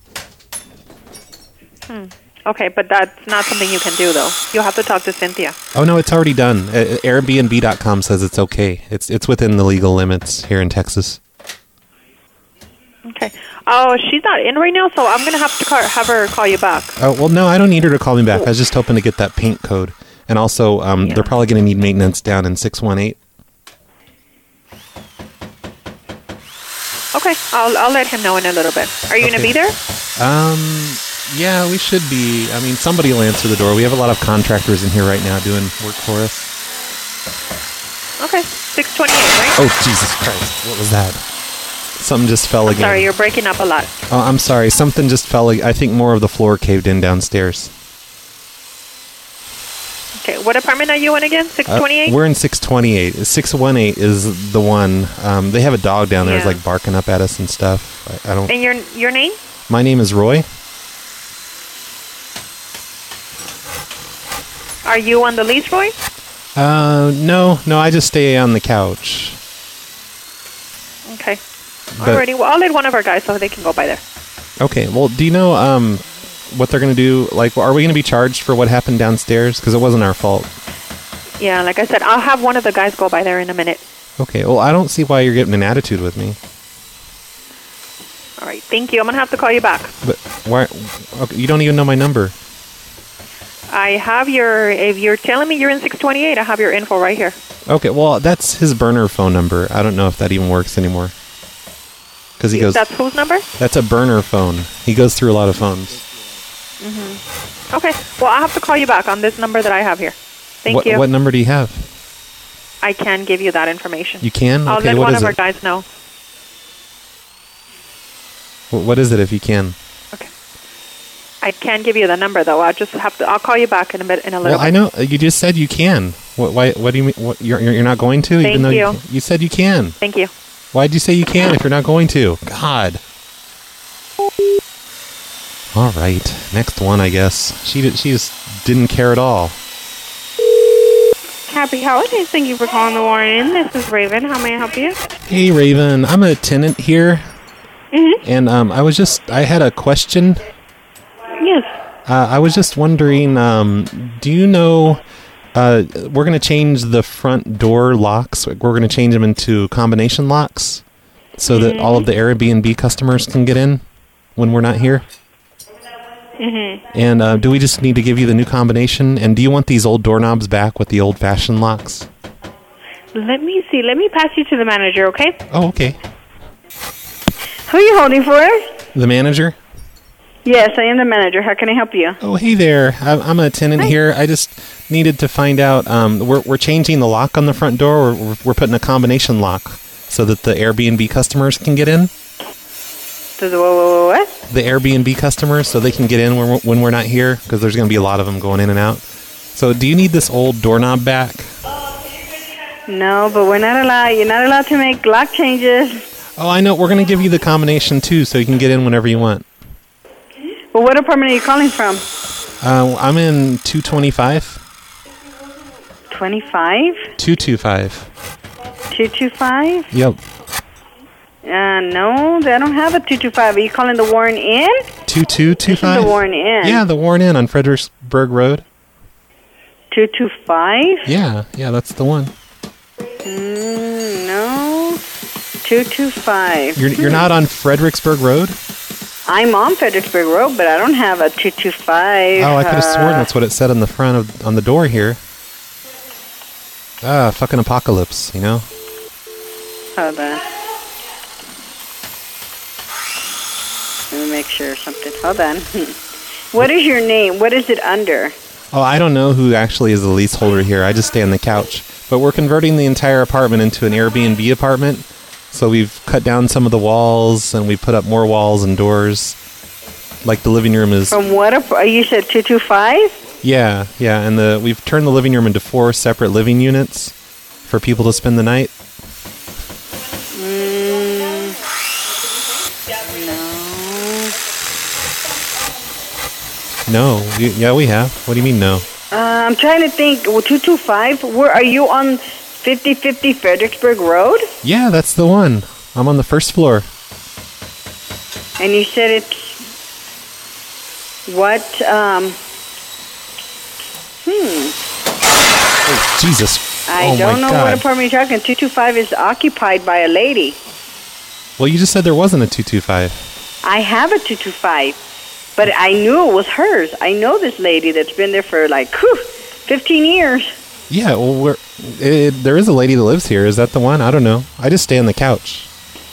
Hmm. Okay, but that's not something you can do though. You'll have to talk to Cynthia. Oh no, it's already done. Uh, Airbnb dot com says it's okay. It's it's within the legal limits here in Texas. Okay. Oh, she's not in right now, so I'm gonna have to call, have her call you back. Oh well, no, I don't need her to call me back. I was just hoping to get that paint code, and also um, they're probably going to need maintenance down in six one eight. Okay, I'll I'll let him know in a little bit. Are you gonna Okay. be there? Um, yeah, we should be. I mean, somebody will answer the door. We have a lot of contractors in here right now doing work for us. Okay, six twenty-eight, right? Oh Jesus Christ! What was that? Something just fell I'm again. sorry, you're breaking up a lot. Oh, I'm sorry. Something just fell. ag- I think more of the floor caved in downstairs. Okay, what apartment are you in again? six twenty-eight? Uh, we're in six twenty-eight. six one eight is the one. Um, they have a dog down there. It's Yeah. like barking up at us and stuff. I, I don't. And your your name? My name is Roy. Are you on the lease, Roy? Uh, no, no. I just stay on the couch. Okay. But- Alrighty, well, I'll let one of our guys so they can go by there. Okay. Well, do you know um what they're gonna do? Like, are we gonna be charged for what happened downstairs? Because it wasn't our fault. Yeah, like I said, I'll have one of the guys go by there in a minute. Okay. Well, I don't see why you're getting an attitude with me. All right, thank you. I'm going to have to call you back. But why? Okay, you don't even know my number. I have your, if you're telling me you're in six twenty-eight, I have your info right here. Okay. Well, that's his burner phone number. I don't know if that even works anymore. Because he goes. That's whose number? That's a burner phone. He goes through a lot of phones. Mm-hmm. Okay, well, I'll have to call you back on this number that I have here. Thank what, you. What number do you have? I can give you that information. You can? I'll Okay, let what one is of our it? guys know. Wh- What is it if you can? I can give you the number though. I'll just have to. I'll call you back in a bit in a little. Well, I know you just said you can. What? Why? What do you mean? What, you're you're not going to? Thank even though you. you said you can. Thank you. Why'd you say you can if you're not going to? God. All right, next one, I guess. She did, she just didn't care at all. Happy holidays. Thank you for calling the Warren Inn. This is Raven. How may I help you? Hey, Raven, I'm a tenant here, Mm-hmm. and um, I was just I had a question. Yes. Uh, I was just wondering, um, do you know? Uh, we're going to change the front door locks. We're going to change them into combination locks. so that all of the Airbnb customers can get in when we're not here. Mm-hmm. And uh, do we just need to give you the new combination? And do you want these old doorknobs back with the old-fashioned locks? Let me see. Let me pass you to the manager, okay? Oh, okay. Who are you holding for? The manager? Yes, I am the manager. How can I help you? Oh, hey there. I'm I'm a tenant here. I just needed to find out. Um, we're we're changing the lock on the front door. We're we're putting a combination lock so that the Airbnb customers can get in. So the what, what, what? The Airbnb customers, so they can get in when we're, when we're not here, because there's going to be a lot of them going in and out. So, do you need this old doorknob back? No, but we're not allowed. You're not allowed to make lock changes. Oh, I know. We're going to give you the combination too, so you can get in whenever you want. Well, what apartment are you calling from? Uh, I'm in two twenty-five. twenty-five? two twenty-five. two two five? Yep. Uh, no, I don't have a two two five. Are you calling the Warren Inn? two two two five? This is the Warren Inn. Yeah, the Warren Inn on Fredericksburg Road. two two five? Yeah, yeah, that's the one. Mm, no. two two five. You're you're not on Fredericksburg Road? I'm on Fredericksburg Road, but I don't have a two two five. Oh, I could have uh, sworn that's what it said on the front of on the door here. Ah, fucking apocalypse, you know? Hold on. Let me make sure of something. Hold on. What is your name? What is it under? Oh, I don't know who actually is the leaseholder here. I just stay on the couch. But we're converting the entire apartment into an Airbnb apartment. So we've cut down some of the walls, and we put up more walls and doors. Like the living room is... From what? Ap- you said two two five? Yeah, yeah. And the we've turned the living room into four separate living units for people to spend the night. Mm, no. No. We, yeah, we have. What do you mean, no? Uh, I'm trying to think. Well, two two five? Where are you on fifty fifty Fredericksburg Road? Yeah, that's the one. I'm on the first floor. And you said it's... What, um... Hmm. Oh, Jesus. I oh don't my know God. what apartment you're talking. two two five is occupied by a lady. Well, you just said there wasn't a two two five. I have a two two five, but I knew it was hers. I know this lady that's been there for like whew, fifteen years. Yeah, well, we're, it, there is a lady that lives here. Is that the one? I don't know. I just stay on the couch.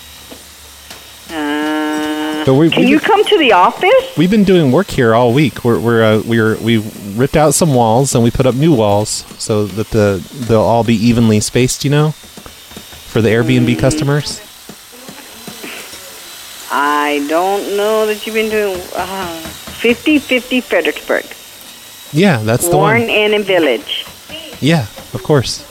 Uh, But we, can we've you been- come to the office? We've been doing work here all week. We're we're uh, we're we ripped out some walls and we put up new walls so that the they'll all be evenly spaced. You know, for the Airbnb Mm. customers. I don't know that you've been doing uh, fifty fifty Fredericksburg. Yeah, that's the Warren one. Inn and Village. Yeah, of course.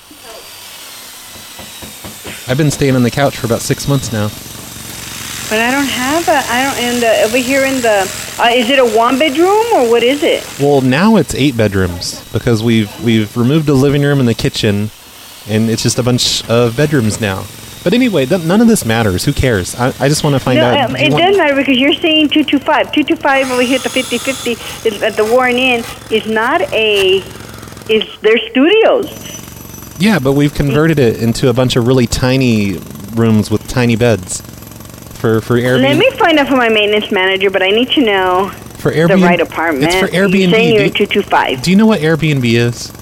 I've been staying on the couch for about six months now. But I don't have a. I don't in the over here in the. Uh, is it a one bedroom or what is it? Well, now it's eight bedrooms because we've we've removed the living room and the kitchen, and it's just a bunch of bedrooms now. But anyway, th- none of this matters. Who cares? I, I just want to find no, out. um, do you it want- does matter because you're saying two two five. two two five over here at the fifty fifty is at the Warren Inn is not a. Is their studios? Yeah, but we've converted it into a bunch of really tiny rooms with tiny beds for for Airbnb. Let me find out from my maintenance manager, but I need to know for Airbnb, the right apartment. It's for Airbnb. You're saying you're Do- two two five. Do you know what Airbnb is?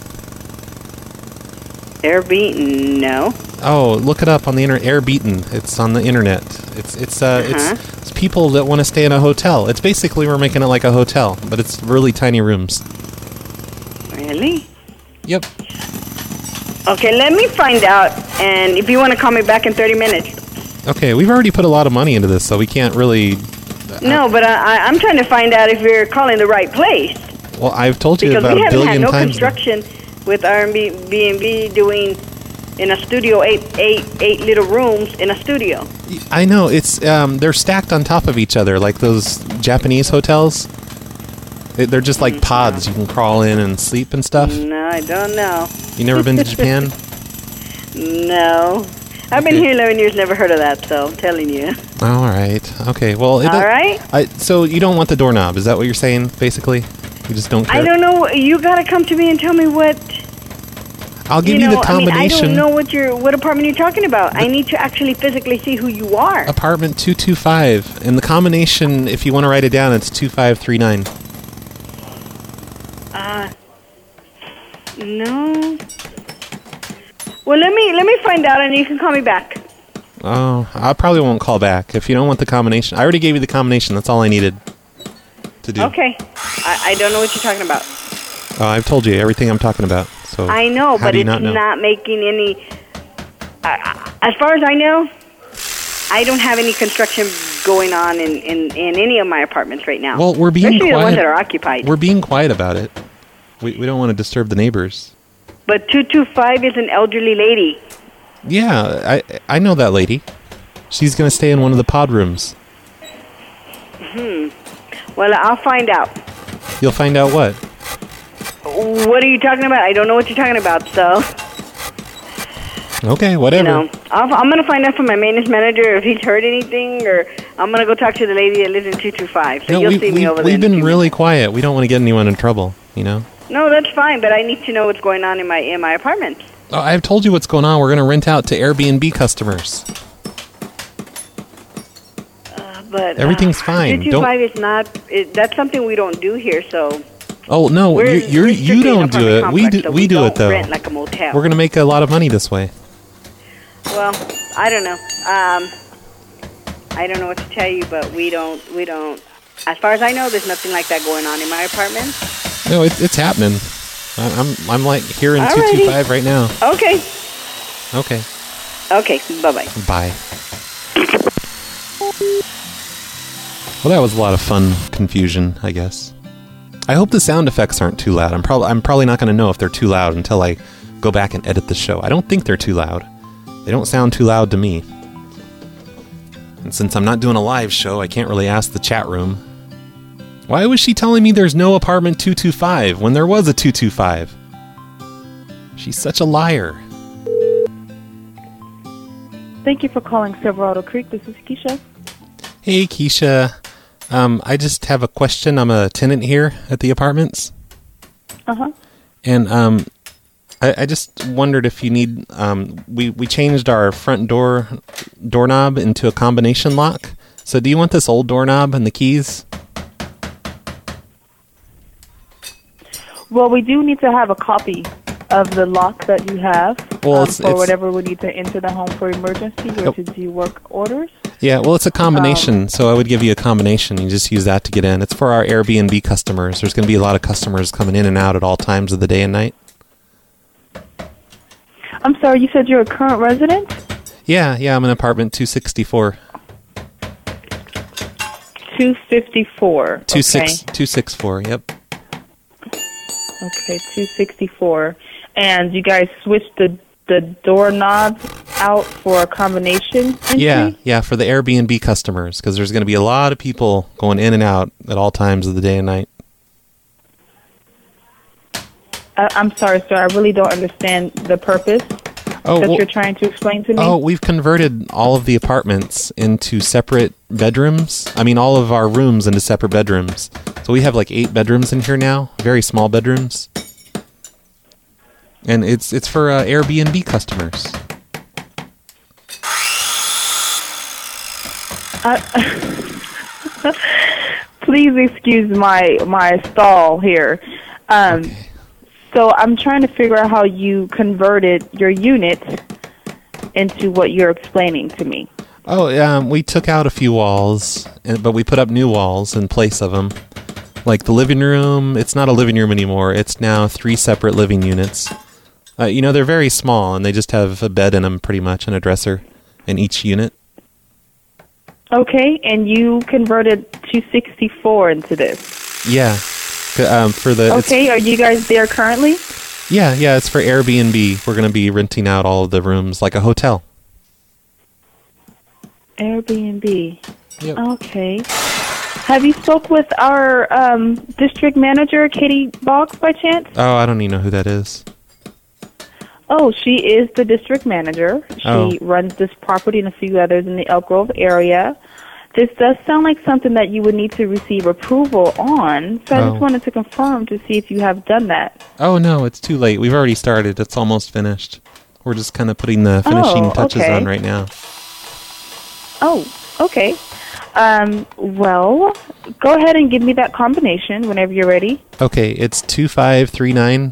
Airbnb? No. Oh, look it up on the internet. Airbeaten. It's on the internet. It's it's uh Uh-huh. it's, it's people that want to stay in a hotel. It's basically we're making it like a hotel, but it's really tiny rooms. Really? Yep. Okay, let me find out, and if you want to call me back in thirty minutes. Okay, we've already put a lot of money into this, so we can't really. No, but I, I, I'm trying to find out if you're calling the right place. Well, I've told you Because about we a haven't had billion no times. now. construction with R and B B and B doing in a studio eight eight eight little rooms in a studio. I know it's um they're stacked on top of each other like those Japanese hotels. They- They're just like pods. You can crawl in and sleep and stuff. No, I don't know. You never been to Japan? No. I've been Okay. here eleven years, never heard of that, so I'm telling you. All right. Okay. Well, it All does- right. I, so you don't want the doorknob? Is that what you're saying? Basically, you just don't care. I don't know. You got to come to me and tell me what. I'll give you, you, know, the combination. I mean, I don't know what you're, what apartment you're talking about. I need to actually physically see who you are. Apartment two two five. And the combination, if you want to write it down, it's two five three nine. Uh, no. Well, let me let me find out, and you can call me back. Oh, I probably won't call back if you don't want the combination. I already gave you the combination. That's all I needed to do. Okay. I, I don't know what you're talking about. Oh, I've told you everything I'm talking about. So I know, how but do you it's not, know? not making any... Uh, as far as I know, I don't have any construction going on in, in, in any of my apartments right now. Well, we're being Especially quiet. the ones that are occupied. We're being quiet about it. We we don't want to disturb the neighbors. But two two five is an elderly lady. Yeah, I I know that lady. She's going to stay in one of the pod rooms. Hmm. Well, I'll find out. You'll find out what? What are you talking about? I don't know what you're talking about, so... Okay, whatever. You know, I'll, I'm going to find out from my maintenance manager if he's heard anything, or I'm going to go talk to the lady that lives in two two five. So No, you'll we, see we, me over there. we've in a been few really quiet. We don't want to get anyone in trouble, you know? No, that's fine, but I need to know what's going on in my in my apartment. Oh, I've told you what's going on. We're going to rent out to Airbnb customers. Uh, but Everything's uh, fine. two two five is not. It, that's something we don't do here. So Oh, no, We're- you're, you're, we're you strictly an don't do it. apartment We complex, do, so we we do don't it, though. rent like a motel. We're going to make a lot of money this way. well, I don't know. Um, I don't know what to tell you, but we don't. We don't. As far as I know, there's nothing like that going on in my apartment. No, it, it's happening. I, I'm I'm like here in Alrighty. two two five right now. Okay. Okay. Okay. Bye bye. Bye. Well, that was a lot of fun confusion, I guess. I hope the sound effects aren't too loud. I'm probably I'm probably not going to know if they're too loud until I go back and edit the show. I don't think they're too loud. They don't sound too loud to me. And since I'm not doing a live show, I can't really ask the chat room. Why was she telling me there's no apartment two two five when there was a two two five? She's such a liar. Thank you for calling Silverado Creek. This is Keisha. Hey, Keisha. Um, I just have a question. I'm a tenant here at the apartments. Uh-huh. And um, I, I just wondered if you need... Um, we, we changed our front door doorknob into a combination lock. So do you want this old doorknob and the keys? Well, we do need to have a copy of the lock that you have Well, um, it's- for it's- whatever we need to enter the home for emergency or Yep. to do work orders. Yeah, well, it's a combination, so I would give you a combination. You just use that to get in. It's for our Airbnb customers. There's going to be a lot of customers coming in and out at all times of the day and night. I'm sorry, you said you're a current resident? Yeah, yeah, I'm in apartment two sixty-four. two fifty-four. Two okay. six two six four. Yep. Okay, two sixty-four. And you guys switched the the doorknob out for a combination entry? Yeah, yeah, for the Airbnb customers, because there's going to be a lot of people going in and out at all times of the day and night. I, I'm sorry, sir. I really don't understand the purpose Oh, that well- you're trying to explain to me. Oh, we've converted all of the apartments into separate bedrooms. I mean, all of our rooms into separate bedrooms. So we have like eight bedrooms in here now, very small bedrooms. And it's it's for uh, Airbnb customers. I, please excuse my my stall here. Um, So I'm trying to figure out how you converted your unit into what you're explaining to me. Oh, um, we took out a few walls, and- but we put up new walls in place of them. Like the living room, it's not a living room anymore. It's now three separate living units. Uh, you know, they're very small, and they just have a bed in them pretty much and a dresser in each unit. Okay, and you converted two sixty-four into this. Yeah. C- Um, for the it's- Okay, are you guys there currently? yeah, yeah, it's for Airbnb. We're going to be renting out all of the rooms like a hotel. Airbnb. Okay. Have you spoke with our um, district manager, Katie Boggs, by chance? Oh, I don't even know who that is. Oh, she is the district manager. She Oh. runs this property and a few others in the Elk Grove area. this does sound like something that you would need to receive approval on. So I Oh. just wanted to confirm to see if you have done that. Oh, no, it's too late. We've already started. It's almost finished. We're just kind of putting the finishing Oh, touches okay. on right now. Oh, okay. Um, well, go ahead and give me that combination whenever you're ready. Okay, it's two five three nine.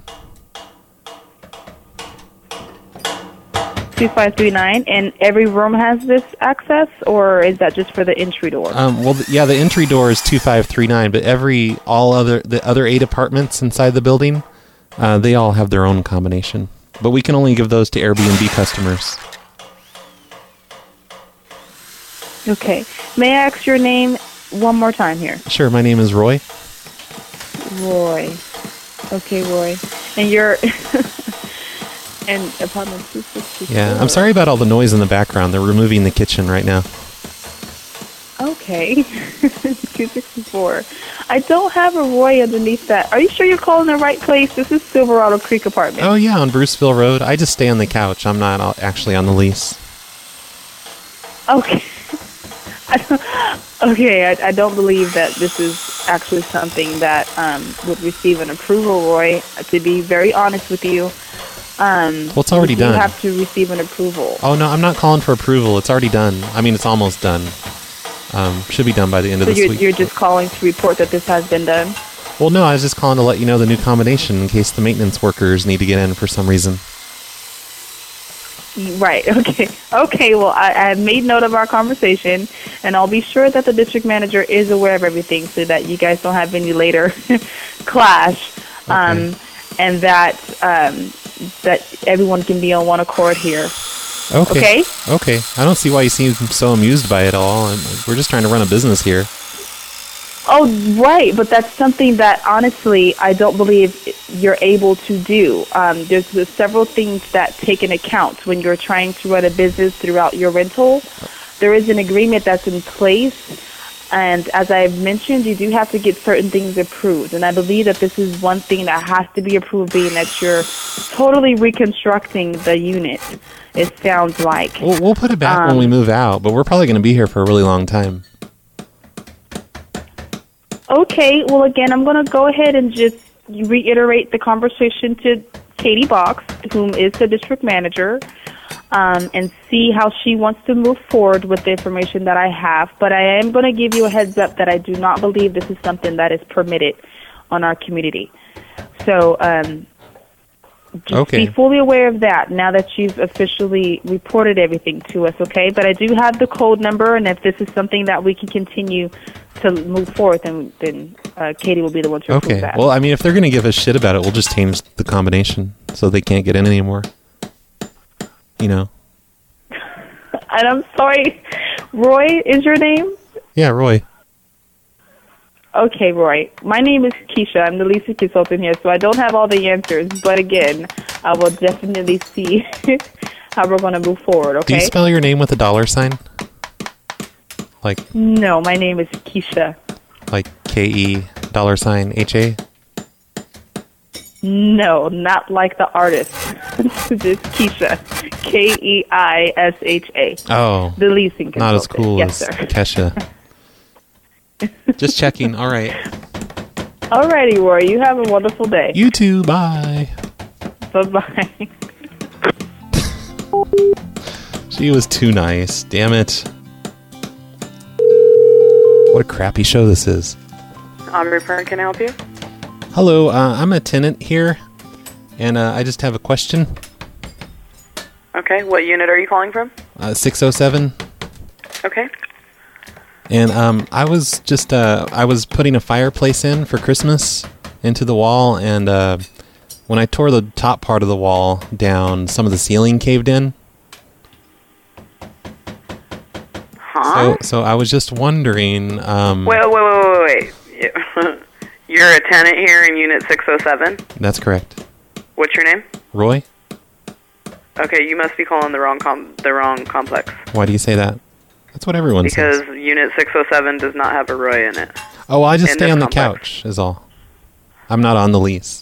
two five three nine, and every room has this access, or is that just for the entry door? Um, well, th- yeah, the entry door is two five three nine, but every, all other, the other eight apartments inside the building, uh, they all have their own combination. But we can only give those to Airbnb customers. Okay. May I ask your name one more time here? Sure, my name is Roy. Roy. Okay, Roy. And you're... and apartment two sixty-four. Yeah, I'm sorry about all the noise in the background. They're removing the kitchen right now. Okay. two sixty-four. I don't have a Roy underneath that. Are you sure you're calling the right place? This is Silverado Creek Apartment. Oh, yeah, on Bruceville Road. I just stay on the couch. I'm not uh, actually on the lease. Okay. I don't, okay, I, I don't believe that this is actually something that um, would receive an approval, Roy. To be very honest with you, um, Well, it's already you done. have to receive an approval. Oh, no, I'm not calling for approval. It's already done. I mean, it's almost done. Um, should be done by the end So of this you're, week. you're just calling to report that this has been done? Well, no, I was just calling to let you know the new combination in case the maintenance workers need to get in for some reason. Right, okay. Okay, well, I, I have made note of our conversation, and I'll be sure that the district manager is aware of everything so that you guys don't have any later clash, um, and that um, that everyone can be on one accord here. Okay. Okay? Okay. I don't see why you seem so amused by it all. And we're just trying to run a business here. Oh, right, but that's something that, honestly, I don't believe you're able to do. Um, there's, there's several things that take in account when you're trying to run a business throughout your rental. There is an agreement that's in place, and as I've mentioned, you do have to get certain things approved, and I believe that this is one thing that has to be approved, being that you're totally reconstructing the unit, it sounds like. We'll, we'll put it back when Um, we move out, but we're probably going to be here for a really long time. Okay, well, again, I'm going to go ahead and just reiterate the conversation to Katie Box, whom is the district manager, um, and see how she wants to move forward with the information that I have. But I am going to give you a heads up that I do not believe this is something that is permitted on our community. So um, just Okay. be fully aware of that now that you've officially reported everything to us, okay? But I do have the code number, and if this is something that we can continue to move forward, then, then uh, Katie will be the one to approve Okay. that. Well, I mean, if they're going to give us shit about it, we'll just change the combination so they can't get in anymore. You know? And I'm sorry, Roy is your name? Yeah, Roy. Okay, Roy. My name is Keisha. I'm the leasing consultant here, so I don't have all the answers. But again, I will definitely see how we're going to move forward, Do you okay? spell your name with a dollar sign? Like, No, my name is Keisha. like K E dollar sign H A? No, not like the artist. Just Keisha. K E I S H A. Oh. The leasing consultant. Not as cool yes, as sir. Kesha. Just checking. All right. Alrighty, Roy. You have a wonderful day. You too. Bye. Bye-bye. She was too nice. Damn it. What a crappy show this is. Aubrey Park, can I help you? Hello, uh, I'm a tenant here, and uh, I just have a question. Okay, what unit are you calling from? Uh, six oh seven. Okay. And um, I was just uh, I was putting a fireplace in for Christmas into the wall, and uh, when I tore the top part of the wall down, some of the ceiling caved in. Huh? So, so I was just wondering. Um, Wait, wait, wait, wait, wait. wait. You're a tenant here in Unit six oh seven? That's correct. What's your name? Roy, Okay, you must be calling the wrong com- the wrong complex. why do you say that? That's what everyone Because says. Unit six oh seven does not have a Roy in it. Oh, I just in stay this on the complex. couch, is all. I'm not on the lease.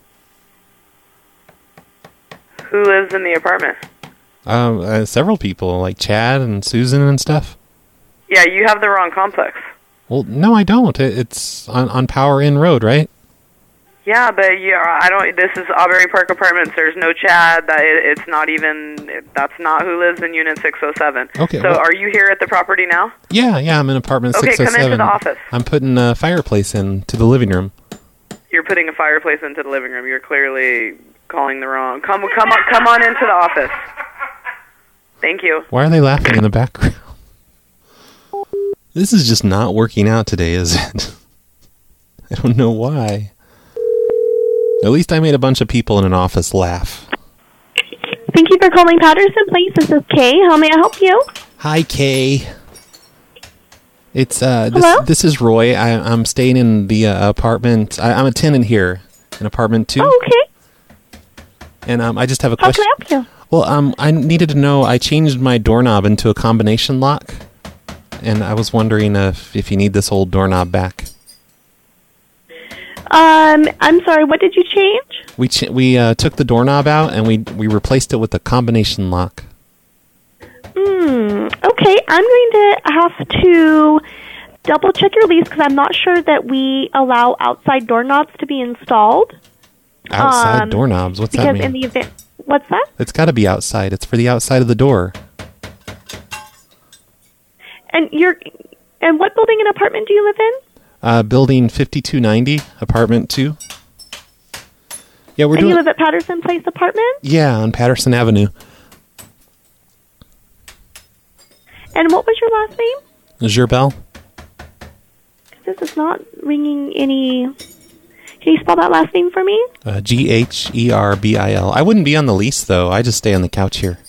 Who lives in the apartment? Um, uh, several people, like Chad and Susan and stuff. Yeah, you have the wrong complex. Well, no, I don't. It, it's on, on Power Inn Road, right? Yeah, but yeah, I don't. This is Auberry Park Apartments. There's no Chad. That it, it's not even. It, that's not who lives in Unit six oh seven. Okay, So, well- are you here at the property now? Yeah, yeah, I'm in apartment Okay, six oh seven. come into the office. I'm putting a fireplace in to the living room. You're putting a fireplace into the living room. You're clearly calling the wrong. Come, come on, come on into the office. Thank you. Why are they laughing in the background? This is just not working out today, is it? I don't know why. At least I made a bunch of people in an office laugh. Thank you for calling Patterson Place. This is Kay. How may I help you? Hi, Kay. It's uh, this, Hello? this is Roy. I, I'm staying in the uh, apartment. I, I'm a tenant here in apartment two. Oh, okay. And um, I just have a How question. can I help you? Well, um, I needed to know. I changed my doorknob into a combination lock, and I was wondering if if you need this old doorknob back. Um, I'm sorry. What did you change? We ch- we uh, took the doorknob out and we we replaced it with a combination lock. Hmm. Okay. I'm going to have to double check your lease because I'm not sure that we allow outside doorknobs to be installed. Outside Um, doorknobs. What's because that mean? in the event, what's that? It's got to be outside. It's for the outside of the door. And you're, and what building and apartment do you live in? Uh, building fifty-two ninety, apartment two. Yeah, we're and doing. you live at Patterson Place apartment? Yeah, on Patterson Avenue. And what was your last name? Gerbel. This is not ringing any. Can you spell that last name for me? Uh, G H E R B I L. I wouldn't be on the lease though. I just stay on the couch here.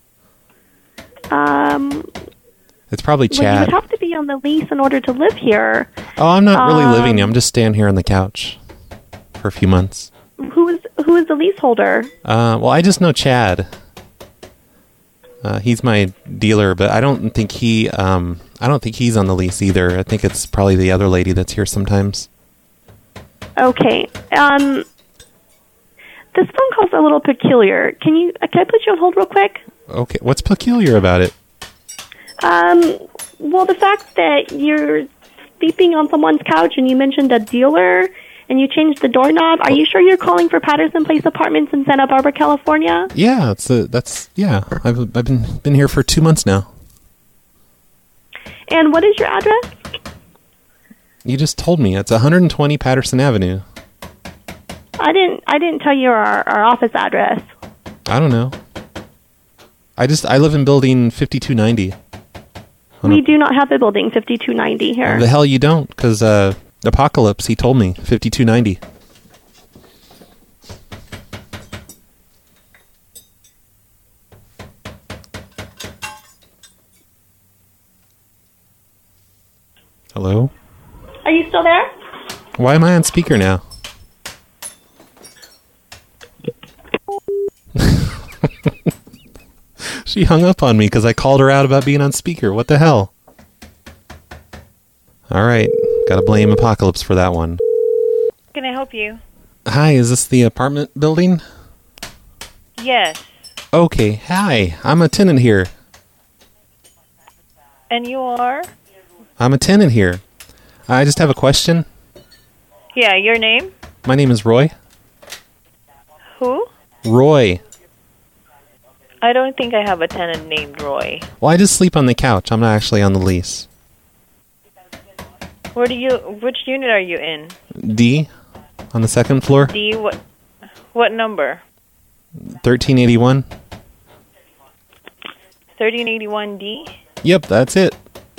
Um, It's probably well, you Chad. would have to be on the lease in order to live here. Oh, I'm not really Um, living. I'm just staying here on the couch for a few months. Who is who is the leaseholder? Uh, well, I just know Chad. Uh, he's my dealer, but I don't think he. Um, I don't think he's on the lease either. I think it's probably the other lady that's here sometimes. Okay. Um, this phone call's a little peculiar. Can you? uh, Can I put you on hold real quick? Okay, what's peculiar about it? Um, well, the fact that you're sleeping on someone's couch and you mentioned a dealer and you changed the doorknob. Are you sure you're calling for Patterson Place Apartments in Santa Barbara, California? Yeah, it's a, that's yeah. I've I've been been here for two months now. And what is your address? You just told me it's one twenty Patterson Avenue. I didn't. I didn't tell you our, our office address. I don't know. I just I live in building fifty-two ninety. We do not have a building fifty-two ninety here. The hell you don't, because uh, Apocalypse, he told me, fifty-two ninety. Hello? Are you still there? Why am I on speaker now? She hung up on me because I called her out about being on speaker. What the hell? All right. Gotta blame Apocalypse for that one. Can I help you? Hi, is this the apartment building? Yes. Okay, hi. I'm a tenant here. And you are? I'm a tenant here. I just have a question. Yeah, your name? My name is Roy. Who? Roy. I don't think I have a tenant named Roy. Well, I just sleep on the couch. I'm not actually on the lease. Where do you? Which unit are you in? D, on the second floor. D. What? What number? thirteen eighty-one. Thirteen eighty-one D. Yep, that's it.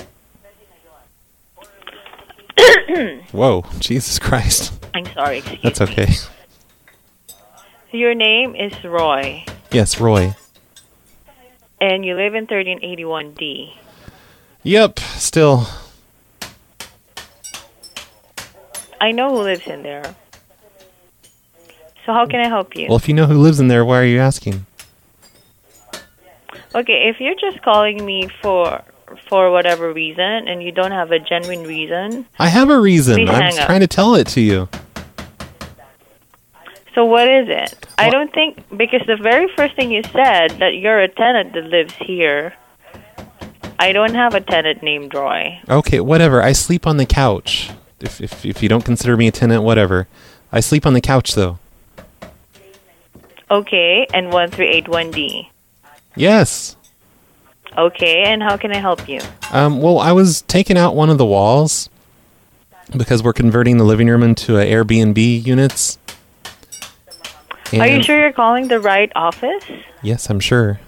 Whoa, Jesus Christ. I'm sorry. Excuse That's okay. me. Your name is Roy, Yes, Roy. and you live in thirteen eighty-one D. Yep, still. I know who lives in there. So how can I help you? Well, if you know who lives in there, why are you asking? Okay, if you're just calling me for for whatever reason and you don't have a genuine reason, I have a reason. Please I'm hang just up. trying to tell it to you. so what is it? I don't think, because the very first thing you said, that you're a tenant that lives here, I don't have a tenant named Roy. Okay, whatever. I sleep on the couch. If, if, if you don't consider me a tenant, whatever. I sleep on the couch, though. Okay, and one three eight one D. Yes. Okay, and how can I help you? Um, well, I was taking out one of the walls because we're converting the living room into a Airbnb units. Are you And- sure you're calling the right office? Yes, I'm sure.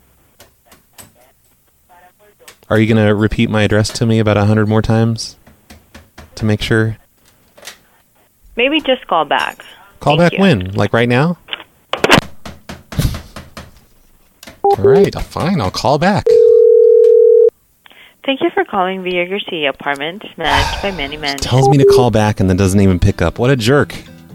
Are you going to repeat my address to me about a hundred more times to make sure? Maybe just call back. Call Thank back you. when? Like right now? All right, fine. I'll call back. Thank you for calling Villa Garcia Apartments, managed by Manny Man. Tells me to call back and then doesn't even pick up. What a jerk.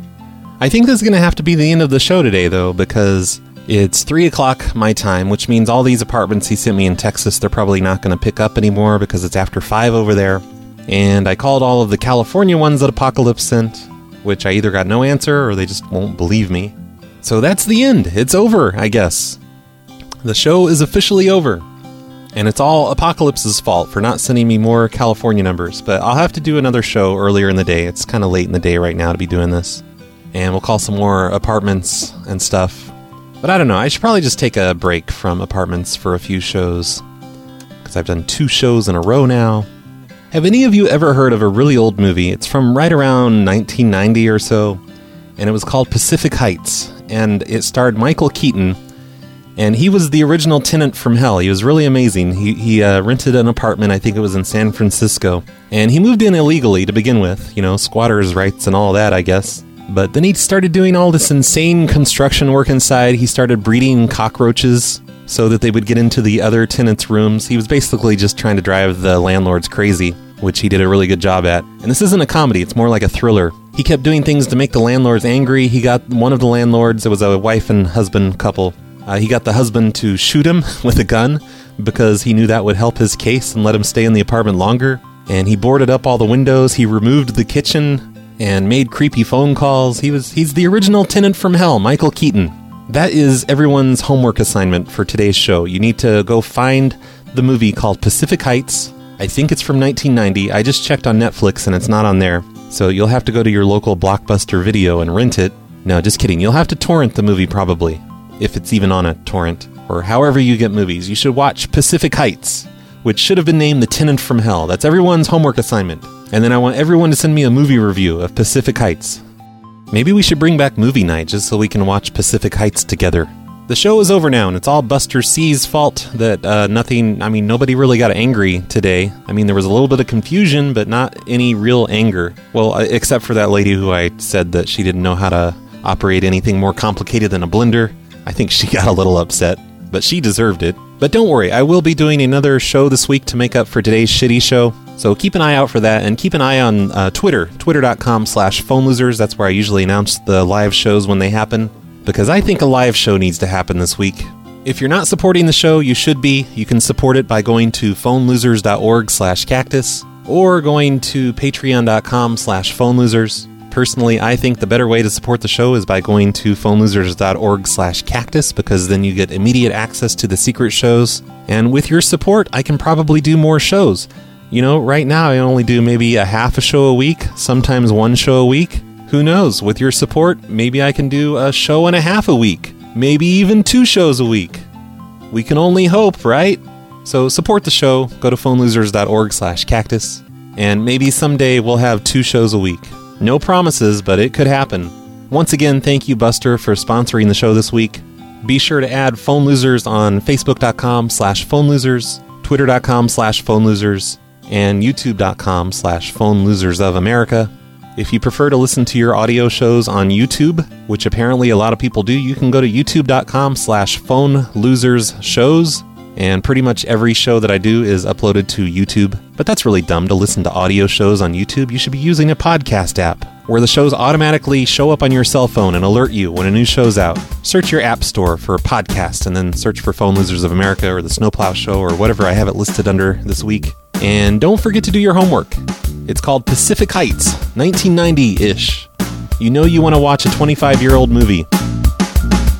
I think this is going to have to be the end of the show today, though, because it's three o'clock my time, which means all these apartments he sent me in Texas, they're probably not going to pick up anymore because it's after five over there. And I called all of the California ones that Apocalypse sent, which I either got no answer or they just won't believe me. So that's the end. It's over, I guess. The show is officially over. And it's all Apocalypse's fault for not sending me more California numbers. But I'll have to do another show earlier in the day. It's kind of late in the day right now to be doing this. And we'll call some more apartments and stuff. But I don't know. I should probably just take a break from apartments for a few shows. Because I've done two shows in a row now. Have any of you ever heard of a really old movie? It's from right around nineteen ninety or so. And it was called Pacific Heights. And it starred Michael Keaton. And he was the original tenant from hell. He was really amazing. He, he uh, rented an apartment, I think it was in San Francisco. And he moved in illegally to begin with. You know, squatters' rights and all that, I guess. But then he started doing all this insane construction work inside. He started breeding cockroaches so that they would get into the other tenants' rooms. He was basically just trying to drive the landlords crazy, which he did a really good job at. And this isn't a comedy, it's more like a thriller. He kept doing things to make the landlords angry. He got one of the landlords, it was a wife and husband couple. Uh, he got the husband to shoot him with a gun because he knew that would help his case and let him stay in the apartment longer. And he boarded up all the windows. He removed the kitchen and made creepy phone calls. He was he's the original tenant from hell, Michael Keaton. That is everyone's homework assignment for today's show. You need to go find the movie called Pacific Heights. I think it's from nineteen ninety. I just checked on Netflix and it's not on there. So you'll have to go to your local Blockbuster Video and rent it. No, just kidding. You'll have to torrent the movie probably, if it's even on a torrent, or however you get movies. You should watch Pacific Heights, which should have been named The Tenant from Hell. That's everyone's homework assignment. And then I want everyone to send me a movie review of Pacific Heights. Maybe we should bring back movie night just so we can watch Pacific Heights together. The show is over now, and it's all Buster C's fault that uh, nothing, I mean, nobody really got angry today. I mean, there was a little bit of confusion, but not any real anger. Well, uh, except for that lady who I said that she didn't know how to operate anything more complicated than a blender. I think she got a little upset, but she deserved it. But don't worry, I will be doing another show this week to make up for today's shitty show. So keep an eye out for that, and keep an eye on uh, Twitter, twitter.com slash phone losers. That's where I usually announce the live shows when they happen, because I think a live show needs to happen this week. If you're not supporting the show, you should be. You can support it by going to phonelosers.org slash cactus, or going to patreon.com slash phone losers. Personally, I think the better way to support the show is by going to phonelosers.org slash cactus, because then you get immediate access to the secret shows. And with your support, I can probably do more shows. You know, right now I only do maybe a half a show a week, sometimes one show a week. Who knows? With your support, maybe I can do a show and a half a week. Maybe even two shows a week. We can only hope, right? So support the show. Go to phonelosers.org slash cactus. And maybe someday we'll have two shows a week. No promises, but it could happen. Once again, thank you, Buster, for sponsoring the show this week. Be sure to add Phone Losers on facebook.com slash phone losers, twitter.com slash phone losers, and youtube.com slash phone losers of America. If you prefer to listen to your audio shows on YouTube, which apparently a lot of people do, you can go to youtube.com slash phone losers shows. And pretty much every show that I do is uploaded to YouTube. But that's really dumb to listen to audio shows on YouTube. You should be using a podcast app, where the shows automatically show up on your cell phone and alert you when a new show's out. Search your app store for a podcast, and then search for Phone Losers of America or The Snowplow Show or whatever I have it listed under this week. And don't forget to do your homework. It's called Pacific Heights, nineteen ninety-ish. You know you want to watch a twenty-five-year-old movie. I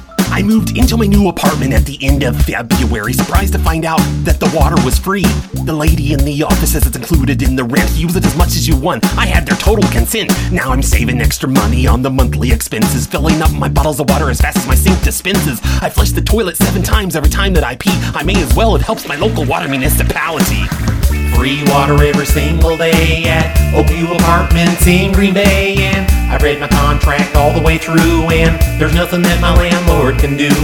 I moved into my new apartment at the end of February, surprised to find out that the water was free. The lady in the office says it's included in the rent. Use it as much as you want. I had their total consent. Now I'm saving extra money on the monthly expenses, filling up my bottles of water as fast as my sink dispenses. I flush the toilet seven times every time that I pee. I may as well. It helps my local water municipality. Free water every single day at Oakview Apartments in Green Bay. And I read my contract all the way through, and there's nothing that my landlord can do.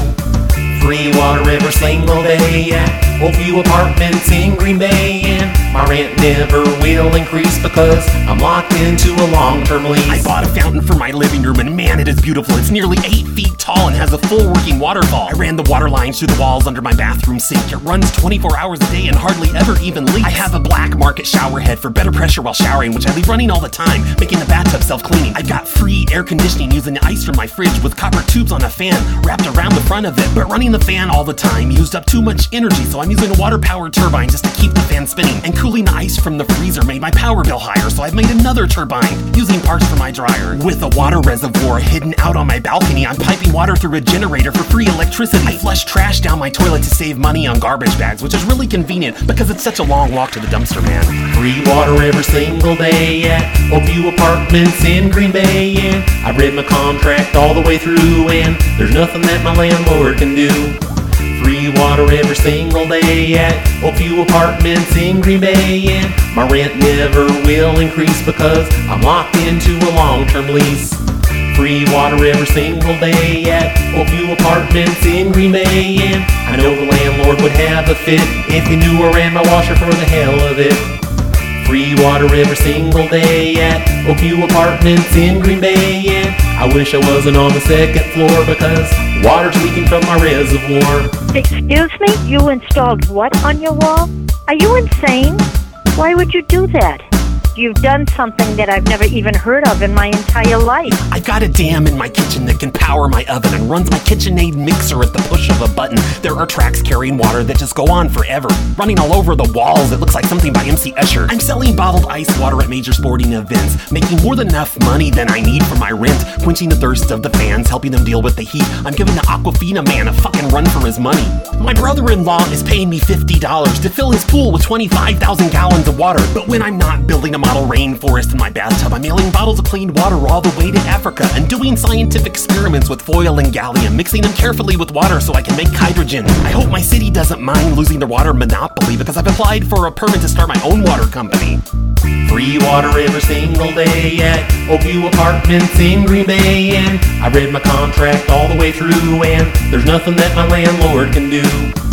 Free water every single day at Oakview Apartments in Green Bay. And my rent never will increase because I'm locked into a long-term lease. I bought a fountain for my living room, and man, it is beautiful. It's nearly eight feet tall and has a full working waterfall. I ran the water lines through the walls under my bathroom sink. It runs twenty-four hours a day and hardly ever even leaks. I have a black market shower head for better pressure while showering, which I leave running all the time, making the bathtub self-cleaning. I've got free air conditioning using the ice from my fridge with copper tubes on a fan wrapped around the front of it. But running the fan all the time used up too much energy, so I'm using a water-powered turbine just to keep the fan spinning. And cooling the ice from the freezer made my power bill higher, so I've made another turbine using parts from my dryer. With a water reservoir hidden out on my balcony, I'm piping water through a generator for free electricity. I flush trash down my toilet to save money on garbage bags, which is really convenient because it's such a long walk to the dumpster, man. Free water every single day at Oakview Apartments in Green Bay. And I read my contract all the way through, and there's nothing that my landlord can do. Free water every single day at Oakview Apartments in Green Bay. And my rent never will increase because I'm locked into a long-term lease. Free water every single day at Oakview Apartments in Green Bay. And I know the landlord would have a fit if he knew I ran my washer for the hell of it. Free water every single day at Oakview Apartments in Green Bay. And I wish I wasn't on the second floor because water's leaking from my reservoir. Excuse me? You installed what on your wall? Are you insane? Why would you do that? You've done something that I've never even heard of in my entire life. I've got a dam in my kitchen that can power my oven and runs my KitchenAid mixer at the push of a button. There are tracks carrying water that just go on forever, running all over the walls. It looks like something by M C Escher. I'm selling bottled ice water at major sporting events, making more than enough money than I need for my rent, quenching the thirst of the fans, helping them deal with the heat. I'm giving the Aquafina man a fucking run for his money. My brother-in-law is paying me fifty dollars to fill his pool with twenty-five thousand gallons of water. But when I'm not building a model rainforest in my bathtub, I'm mailing bottles of clean water all the way to Africa and doing scientific experiments with foil and gallium, mixing them carefully with water so I can make hydrogen. I hope my city doesn't mind losing their water monopoly because I've applied for a permit to start my own water company. Free water every single day at Oakview Apartments in Green Bay. And I read my contract all the way through, and there's nothing that my landlord can do.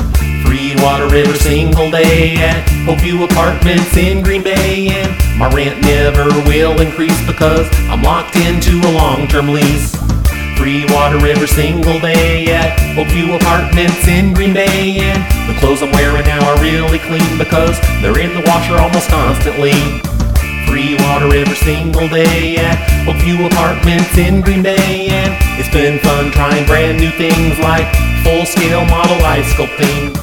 Free water every single day at Oakview Apartments in Green Bay. And my rent never will increase because I'm locked into a long-term lease. Free water every single day at Oakview Apartments in Green Bay. And the clothes I'm wearing now are really clean because they're in the washer almost constantly. Free water every single day at Oakview Apartments in Green Bay. And it's been fun trying brand new things like full-scale model ice sculpting.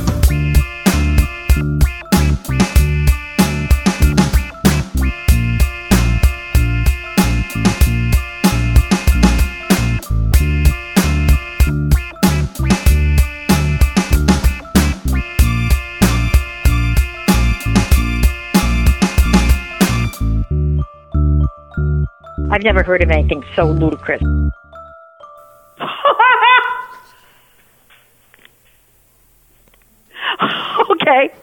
I've never heard of anything so ludicrous. Okay.